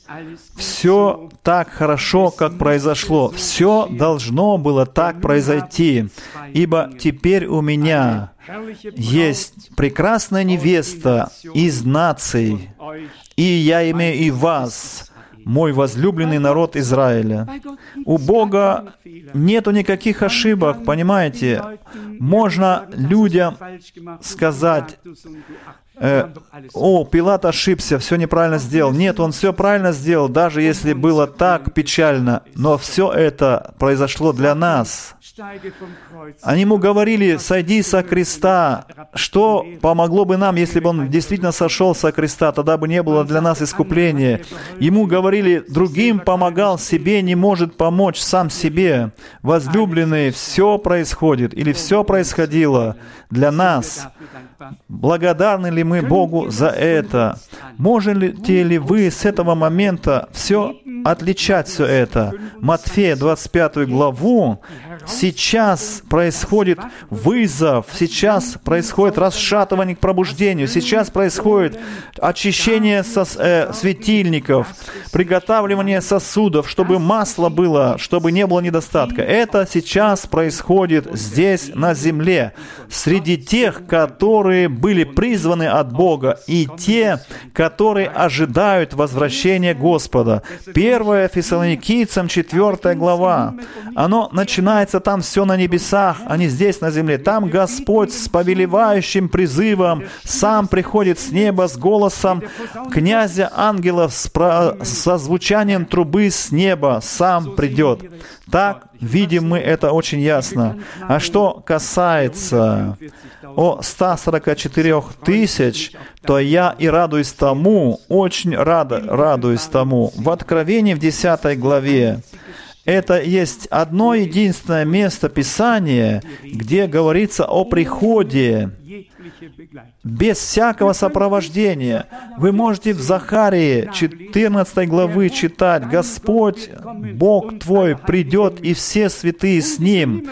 все так хорошо, как произошло. Все должно было так произойти, ибо теперь у меня есть прекрасная невеста из наций, и я имею и вас, мой возлюбленный народ Израиля». У Бога нету никаких ошибок, понимаете? Можно людям сказать: «О, Пилат ошибся, все неправильно сделал». Нет, он все правильно сделал, даже если было так печально. Но все это произошло для нас. Они ему говорили: «Сойди со креста». Что помогло бы нам, если бы он действительно сошел со креста? Тогда бы не было для нас искупления. Ему говорили: «Другим помогал, себе не может помочь сам себе». Возлюбленные, все происходит или все происходило для нас. Благодарны ли мы Богу за это? Можете ли вы с этого момента все отличать все это? Матфея 25 главу. Сейчас происходит вызов, сейчас происходит расшатывание к пробуждению, сейчас происходит очищение светильников, приготавливание сосудов, чтобы масло было, чтобы не было недостатка. Это сейчас происходит здесь, на земле, среди тех, которые были призваны от Бога, и те, которые ожидают возвращения Господа. 1 Фессалоникийцам 4 глава. Оно начинается там все на небесах, а не здесь на земле. Там Господь с повелевающим призывом сам приходит с неба с голосом князя ангелов, со звучанием трубы с неба сам придет. Так видим мы это очень ясно. А что касается 144 тысяч, то я и радуюсь тому, очень радуюсь тому. В Откровении в 10 главе это есть одно единственное место Писания, где говорится о приходе без всякого сопровождения. Вы можете в Захарии 14 главы читать: «Господь, Бог твой, придет, и все святые с Ним».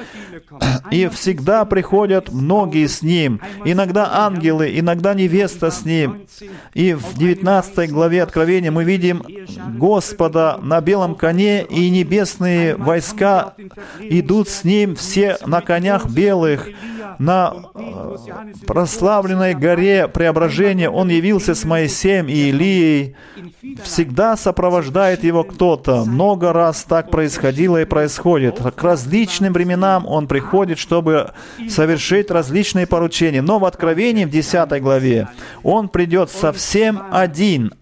и всегда приходят многие с Ним. Иногда ангелы, иногда невеста с Ним. И в 19 главе Откровения мы видим Господа на белом коне, и небесные войска идут с Ним, все на конях белых. На прославленной горе Преображения Он явился с Моисеем и Илией. Всегда сопровождает его кто-то. Много раз так происходило и происходит. К различным временам Он приходит, чтобы совершить различные поручения. Но в Откровении, в 10 главе, Он придет совсем один,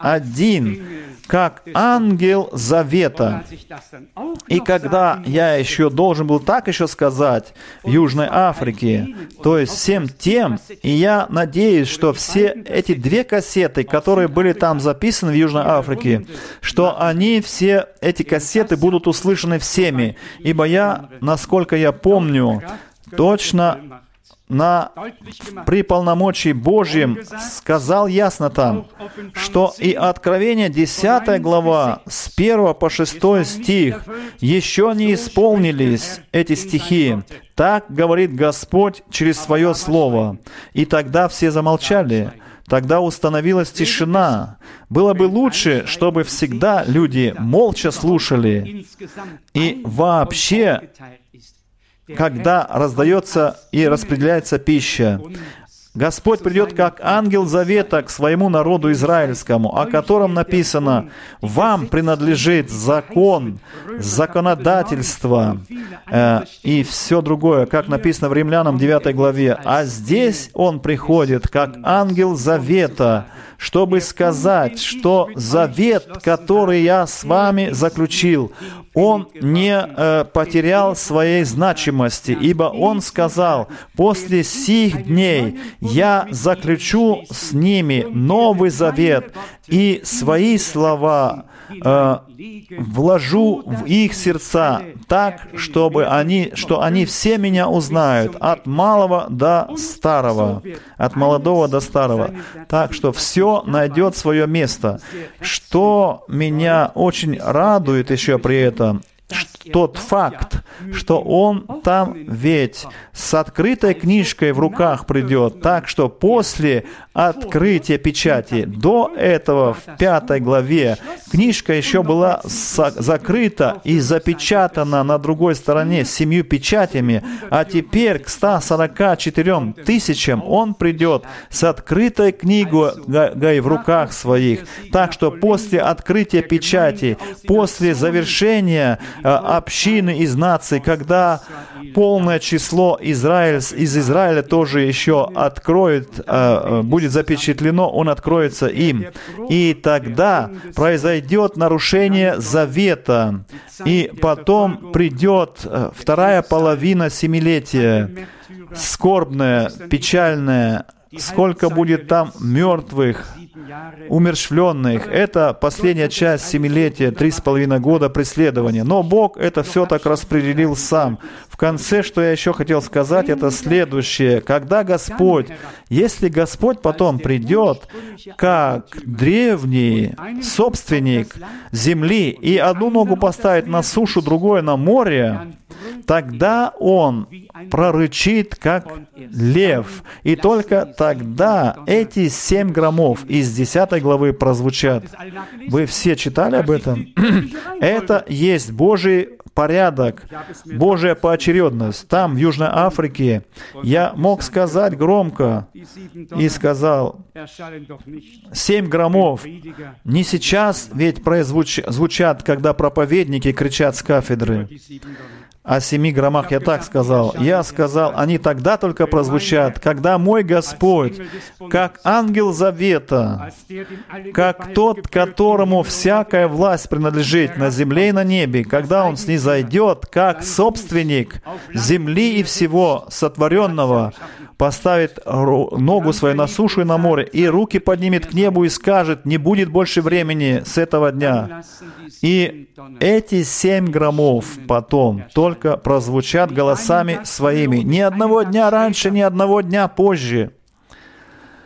как ангел завета. И когда я еще должен был так еще сказать в Южной Африке, то есть всем тем, и я надеюсь, что все эти 2 кассеты, которые были там записаны в Южной Африке, что они, все эти кассеты будут услышаны всеми, ибо я, насколько я помню, точно при полномочии Божьем сказал ясно там, что и Откровение 10 глава с 1 по 6 стих еще не исполнились эти стихи. Так говорит Господь через Свое Слово. И тогда все замолчали. Тогда установилась тишина. Было бы лучше, чтобы всегда люди молча слушали. И вообще, когда раздается и распределяется пища, Господь придет как ангел завета к своему народу израильскому, о котором написано: «Вам принадлежит закон, законодательство и все другое», как написано в Римлянам 9 главе. А здесь Он приходит как ангел завета, чтобы сказать, что завет, который я с вами заключил, он не потерял своей значимости, ибо Он сказал: «После сих дней я заключу с ними новый завет, и свои слова вложу в их сердца так, что они все меня узнают, от малого до старого, от молодого до старого». Так что все найдет свое место. Что меня очень радует еще при этом, тот факт, что Он там ведь с открытой книжкой в руках придет, так что после открытия печати, до этого в 5 главе, книжка еще была закрыта и запечатана на другой стороне 7 печатями, а теперь к 144 тысячам Он придет с открытой книгой в руках своих. Так что после открытия печати, после завершения общины из наций, когда полное число из Израиля тоже еще откроет, будет запечатлено, он откроется им. И тогда произойдет нарушение завета, и потом придет вторая половина семилетия, скорбная, печальная, сколько будет там мертвых, умерщвленных. Это последняя часть семилетия, 3,5 года преследования. Но Бог это все так распределил сам. В конце, что я еще хотел сказать, это следующее. Когда Господь, если Господь потом придет, как древний собственник земли, и одну ногу поставит на сушу, другую на море, тогда Он прорычит, как лев. И только тогда эти 7 громов из 10 главы прозвучат. Вы все читали об этом? Это есть Божий порядок, Божья поочередность. Там, в Южной Африке, я мог сказать громко и сказал: 7 громов не сейчас ведь звучат, когда проповедники кричат с кафедры. О 7 громах я так сказал. Я сказал, они тогда только прозвучат, когда мой Господь, как ангел завета, как тот, которому всякая власть принадлежит на земле и на небе, когда Он снизойдет, как собственник земли и всего сотворенного, поставит ногу свою на сушу и на море, и руки поднимет к небу и скажет: не будет больше времени с этого дня. И эти 7 громов потом только прозвучат голосами своими. Ни одного дня раньше, ни одного дня позже.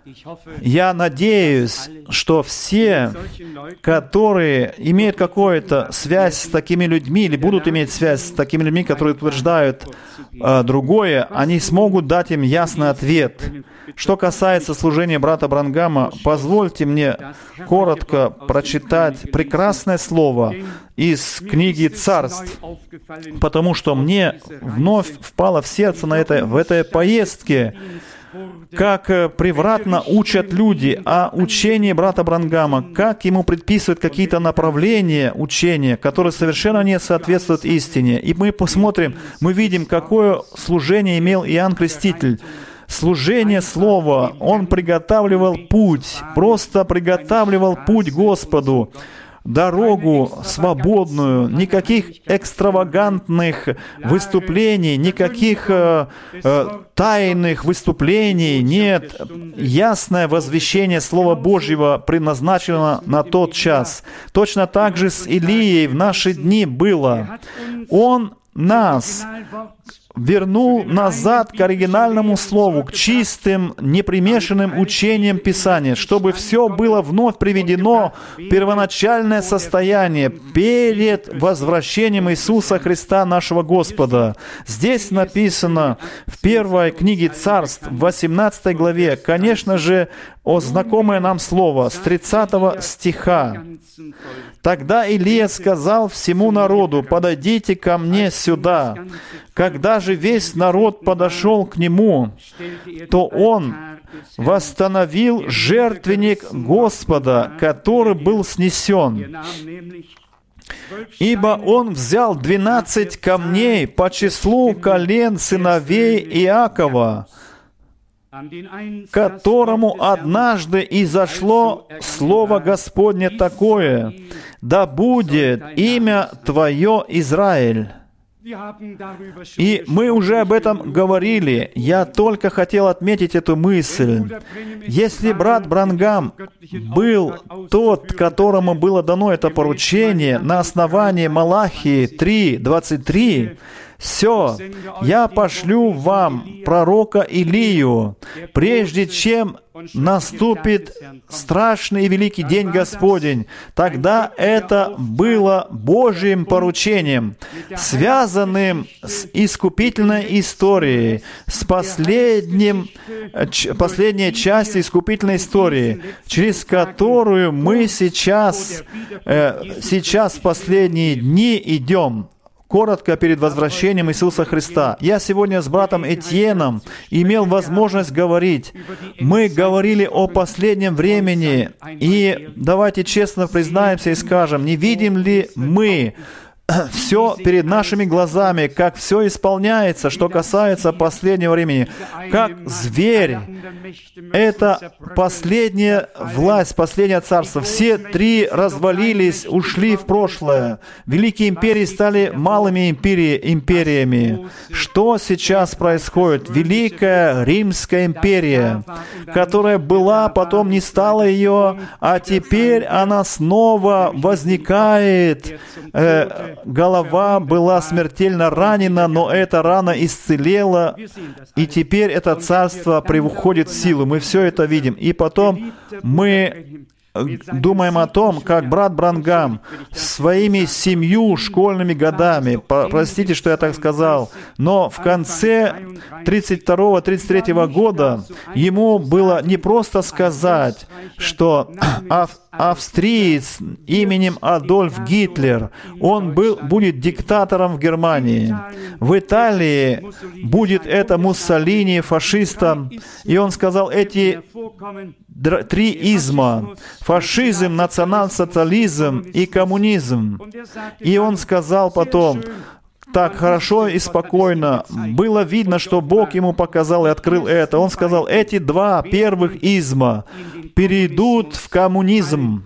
Я надеюсь, что все, которые имеют какую-то связь с такими людьми или будут иметь связь с такими людьми, которые утверждают другое, они смогут дать им ясный ответ. Что касается служения брата Бранхама, позвольте мне коротко прочитать прекрасное слово из книги «Царств», потому что мне вновь впало в сердце в этой поездке, как превратно учат люди о учении брата Бранхама, как ему предписывают какие-то направления учения, которые совершенно не соответствуют истине. И мы посмотрим, мы видим, какое служение имел Иоанн Креститель. Служение Слова, он приготавливал путь, просто приготавливал путь Господу, дорогу свободную, никаких экстравагантных выступлений, никаких тайных выступлений, нет. Ясное возвещение Слова Божьего предназначено на тот час. Точно так же с Илией в наши дни было. Он нас вернул назад к оригинальному слову, к чистым, непримешанным учениям Писания, чтобы все было вновь приведено в первоначальное состояние перед возвращением Иисуса Христа, нашего Господа. Здесь написано в первой книге Царств, в 18 главе, конечно же, знакомое нам слово с 30 стиха. «Тогда Илия сказал всему народу: подойдите ко мне сюда. Когда же весь народ подошел к нему, то он восстановил жертвенник Господа, который был снесен. Ибо он взял 12 камней по числу колен сыновей Иакова, которому однажды изошло слово Господне такое: да будет имя Твое Израиль». И мы уже об этом говорили. Я только хотел отметить эту мысль. Если брат Бранхам был тот, которому было дано это поручение на основании Малахии 3:23, «Все, я пошлю вам пророка Илию, прежде чем наступит страшный и великий день Господень». Тогда это было Божьим поручением, связанным с искупительной историей, с последней частью искупительной истории, через которую мы сейчас в последние дни идем. Коротко перед возвращением Иисуса Христа. Я сегодня с братом Этьеном имел возможность говорить. Мы говорили о последнем времени, и давайте честно признаемся и скажем, не видим ли мы все перед нашими глазами, как все исполняется, что касается последнего времени. Как зверь. Это последняя власть, последнее царство. Все три развалились, ушли в прошлое. Великие империи стали малыми империями. Что сейчас происходит? Великая Римская империя, которая была, потом не стала ее, а теперь она снова возникает. Голова была смертельно ранена, но эта рана исцелела, и теперь это царство приходит в силу. Мы все это видим. И потом мы думаем о том, как брат Бранхам своими 7 школьными годами, простите, что я так сказал, но в конце 32-33 года ему было не просто сказать, что австриец именем Адольф Гитлер, он будет диктатором в Германии. В Италии будет это Муссолини, фашистом. И он сказал эти 3 изма: фашизм, национал-социализм и коммунизм. И он сказал потом, так хорошо и спокойно, было видно, что Бог ему показал и открыл это. Он сказал, эти 2 первых изма перейдут в коммунизм.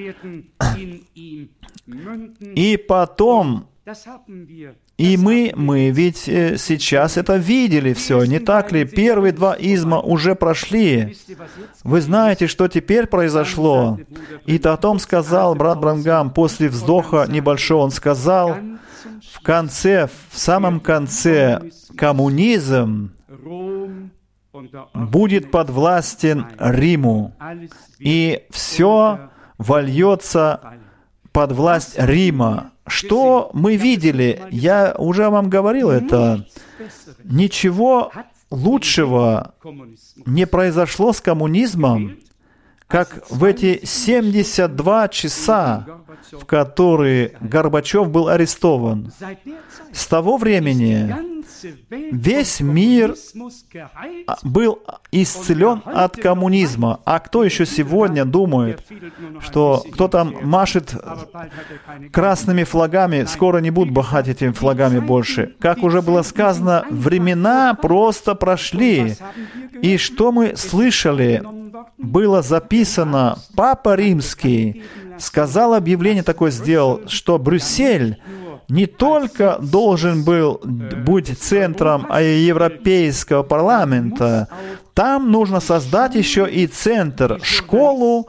И потом, и мы ведь сейчас это видели все, не так ли? Первые 2 изма уже прошли. Вы знаете, что теперь произошло? И потом сказал брат Бранхам, после вздоха небольшого, он сказал, в самом конце, коммунизм будет подвластен Риму, и все вольется под власть Рима. Что мы видели? Я уже вам говорил это. Ничего лучшего не произошло с коммунизмом, как в эти 72 часа, в которые Горбачев был арестован. С того времени весь мир был исцелен от коммунизма. А кто еще сегодня думает, что кто там машет красными флагами, скоро не будут махать этими флагами больше? Как уже было сказано, времена просто прошли. И что мы слышали, было записано, Папа Римский сказал, объявление такое сделал, что Брюссель не только должен был быть центром Европейского парламента, там нужно создать еще и центр, школу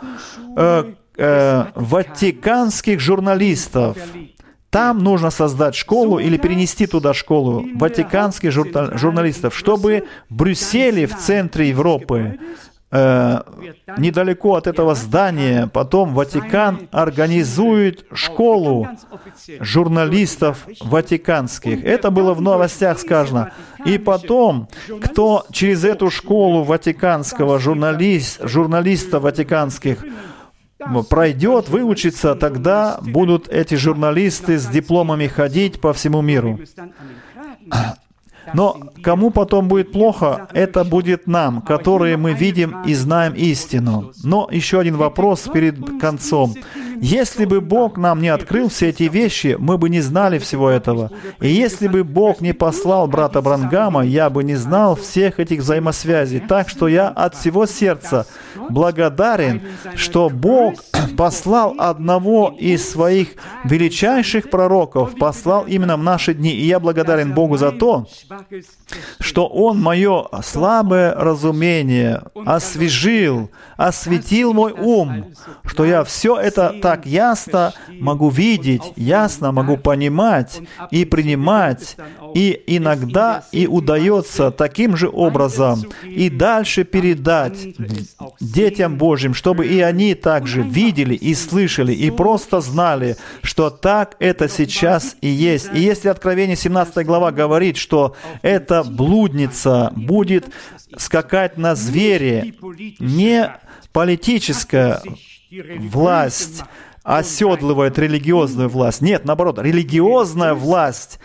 ватиканских журналистов. Там нужно создать школу или перенести туда школу ватиканских журналистов, чтобы в Брюсселе, в центре Европы, недалеко от этого здания, потом Ватикан организует школу журналистов ватиканских. Это было в новостях сказано. И потом, кто через эту школу ватиканского журналистов ватиканских пройдет, выучится, тогда будут эти журналисты с дипломами ходить по всему миру. Но кому потом будет плохо, это будет нам, которые мы видим и знаем истину. Но еще один вопрос перед концом. Если бы Бог нам не открыл все эти вещи, мы бы не знали всего этого. И если бы Бог не послал брата Бранхама, я бы не знал всех этих взаимосвязей. Так что я от всего сердца благодарен, что Бог послал одного из своих величайших пророков, послал именно в наши дни. И я благодарен Богу за то, что Он мое слабое разумение осветил мой ум, что я все это так ясно могу видеть, ясно могу понимать и принимать, и иногда и удается таким же образом и дальше передать детям Божьим, чтобы и они также видели и слышали, и просто знали, что так это сейчас и есть. И если Откровение 17 глава говорит, что эта блудница будет скакать на звере, не политическая власть оседлывает религиозную власть. Нет, наоборот, религиозная власть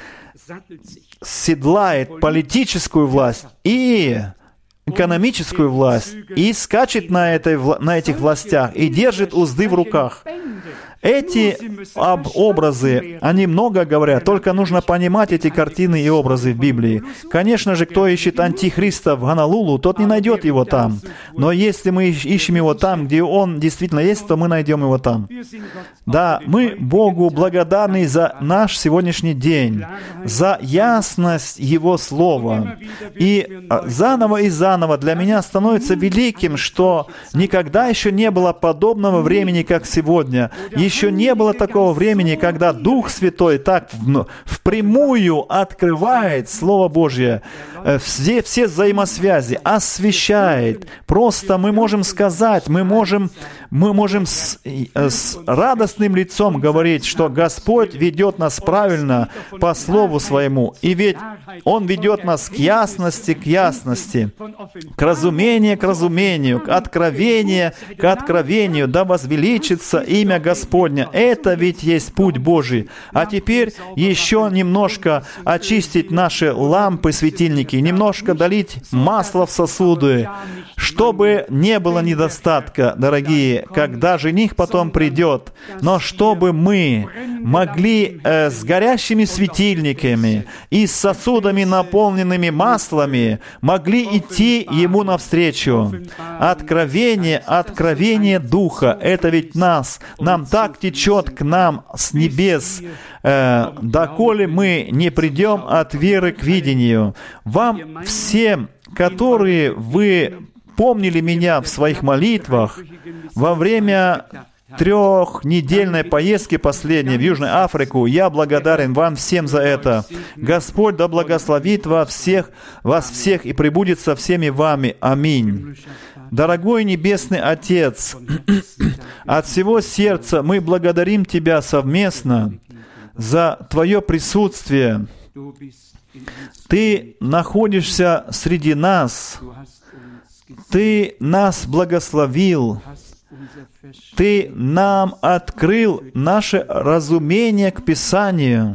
седлает политическую власть и экономическую власть, и скачет на этих властях, и держит узды в руках. Эти образы, они много говорят, только нужно понимать эти картины и образы в Библии. Конечно же, кто ищет антихриста в Гонолулу, тот не найдет его там. Но если мы ищем его там, где он действительно есть, то мы найдем его там. Да, мы Богу благодарны за наш сегодняшний день, за ясность Его Слова. И заново для меня становится великим, что никогда еще не было подобного времени, как сегодня. Еще не было такого времени, когда Дух Святой так впрямую открывает Слово Божье, все взаимосвязи, освещает. Просто мы можем сказать, мы можем с радостным лицом говорить, что Господь ведет нас правильно по Слову Своему. И ведь Он ведет нас к ясности, к разумению, к откровению, да возвеличится имя Господня. Это ведь есть путь Божий. А теперь еще немножко очистить наши лампы, светильники, немножко долить масло в сосуды, чтобы не было недостатка, дорогие, когда жених потом придет, но чтобы мы могли с горящими светильниками и с сосудами, наполненными маслами, могли идти Ему навстречу. Откровение Духа, это ведь нам так течет к нам с небес, доколе мы не придем от веры к видению. Вам всем, которые вы помнили меня в своих молитвах во время 3-недельной поездки последней в Южную Африку. Я благодарен вам всем за это. Господь да благословит вас всех и пребудет со всеми вами. Аминь. Дорогой Небесный Отец, от всего сердца мы благодарим Тебя совместно за Твое присутствие. Ты находишься среди нас. Ты нас благословил. Ты нам открыл наше разумение к Писанию.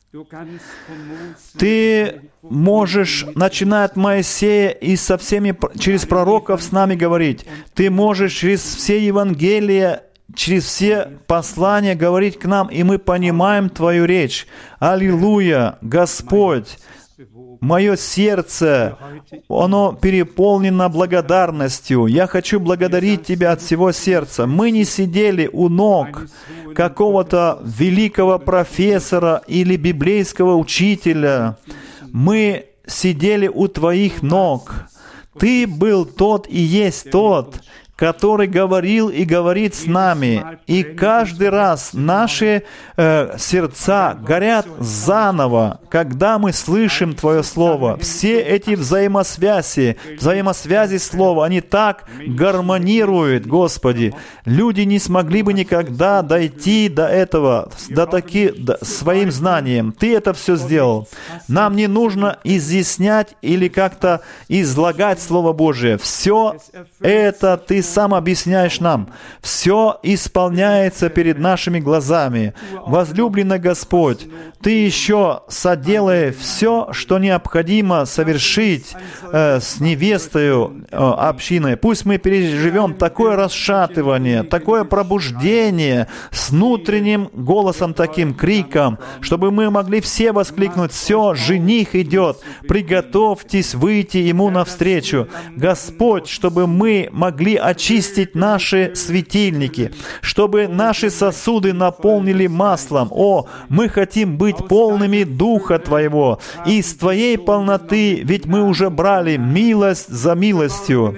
Ты можешь, начиная от Моисея и со всеми, через пророков с нами говорить. Ты можешь через все Евангелия, через все послания говорить к нам, и мы понимаем Твою речь. Аллилуйя! Господь! Мое сердце, оно переполнено благодарностью. Я хочу благодарить Тебя от всего сердца. Мы не сидели у ног какого-то великого профессора или библейского учителя. Мы сидели у Твоих ног. Ты был тот и есть тот, который говорил и говорит с нами. И каждый раз наши сердца горят заново, когда мы слышим Твое Слово. Все эти взаимосвязи Слова, они так гармонируют, Господи. Люди не смогли бы никогда дойти до этого, своим знанием. Ты это все сделал. Нам не нужно изъяснять или как-то излагать Слово Божие. Все это Ты сам объясняешь нам. Все исполняется перед нашими глазами. Возлюбленный Господь, Ты еще соделай все, что необходимо совершить с невестою общиной. Пусть мы переживем такое расшатывание, такое пробуждение с внутренним голосом, таким криком, чтобы мы могли все воскликнуть: «Все, жених идет, приготовьтесь выйти ему навстречу». Господь, чтобы мы могли очистить наши светильники, чтобы наши сосуды наполнили маслом. О, мы хотим быть полными Духа Твоего. Из Твоей полноты, ведь мы уже брали милость за милостью.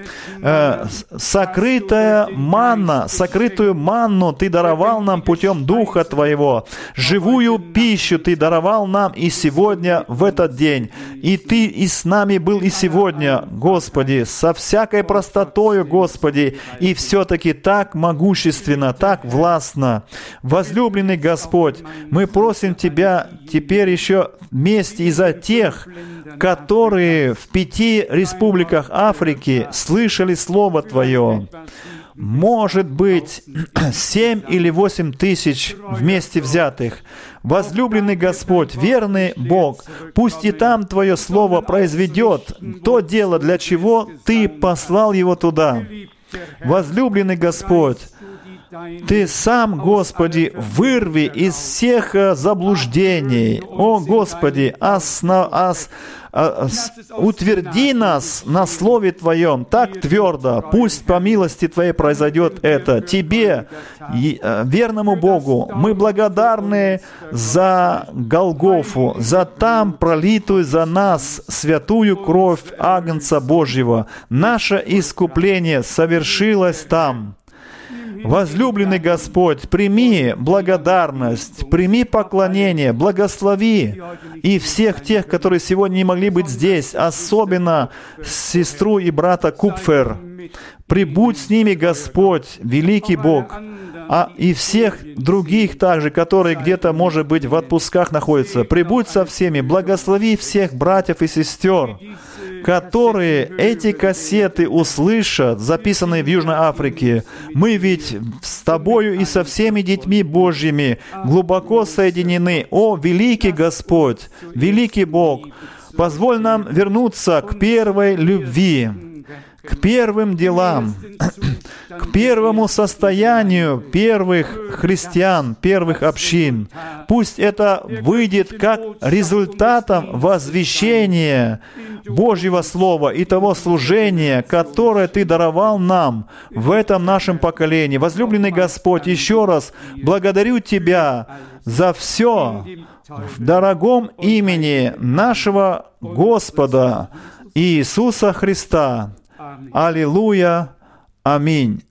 Сокрытую манну Ты даровал нам путем Духа Твоего. Живую пищу Ты даровал нам и сегодня, в этот день. И Ты и с нами был и сегодня, Господи, со всякой простотою, Господи, и все-таки так могущественно, так властно. Возлюбленный Господь, мы просим Тебя теперь еще вместе и за тех, которые в 5 республиках Африки слышали Слово Твое. Может быть, 7 или 8 тысяч вместе взятых. Возлюбленный Господь, верный Бог, пусть и там Твое Слово произведет то дело, для чего Ты послал его туда. Возлюбленный Господь, Ты сам, Господи, вырви из всех заблуждений. О, Господи, утверди нас на Слове Твоем так твердо. Пусть по милости Твоей произойдет это. Тебе, верному Богу, мы благодарны за Голгофу, за там пролитую за нас святую кровь Агнца Божьего. Наше искупление совершилось там. Возлюбленный Господь, прими благодарность, прими поклонение, благослови и всех тех, которые сегодня не могли быть здесь, особенно сестру и брата Купфер. Прибудь с ними, Господь, великий Бог, и всех других также, которые где-то, может быть, в отпусках находятся. Прибудь со всеми, благослови всех братьев и сестер, которые эти кассеты услышат, записанные в Южной Африке. Мы ведь с Тобою и со всеми детьми Божьими глубоко соединены. О, великий Господь, великий Бог, позволь нам вернуться к первой любви, к первым делам, к первому состоянию первых христиан, первых общин. Пусть это выйдет как результатом возвещения Божьего Слова и того служения, которое Ты даровал нам в этом нашем поколении. Возлюбленный Господь, еще раз благодарю Тебя за все в дорогом имени нашего Господа Иисуса Христа. Аллилуйя! Аминь.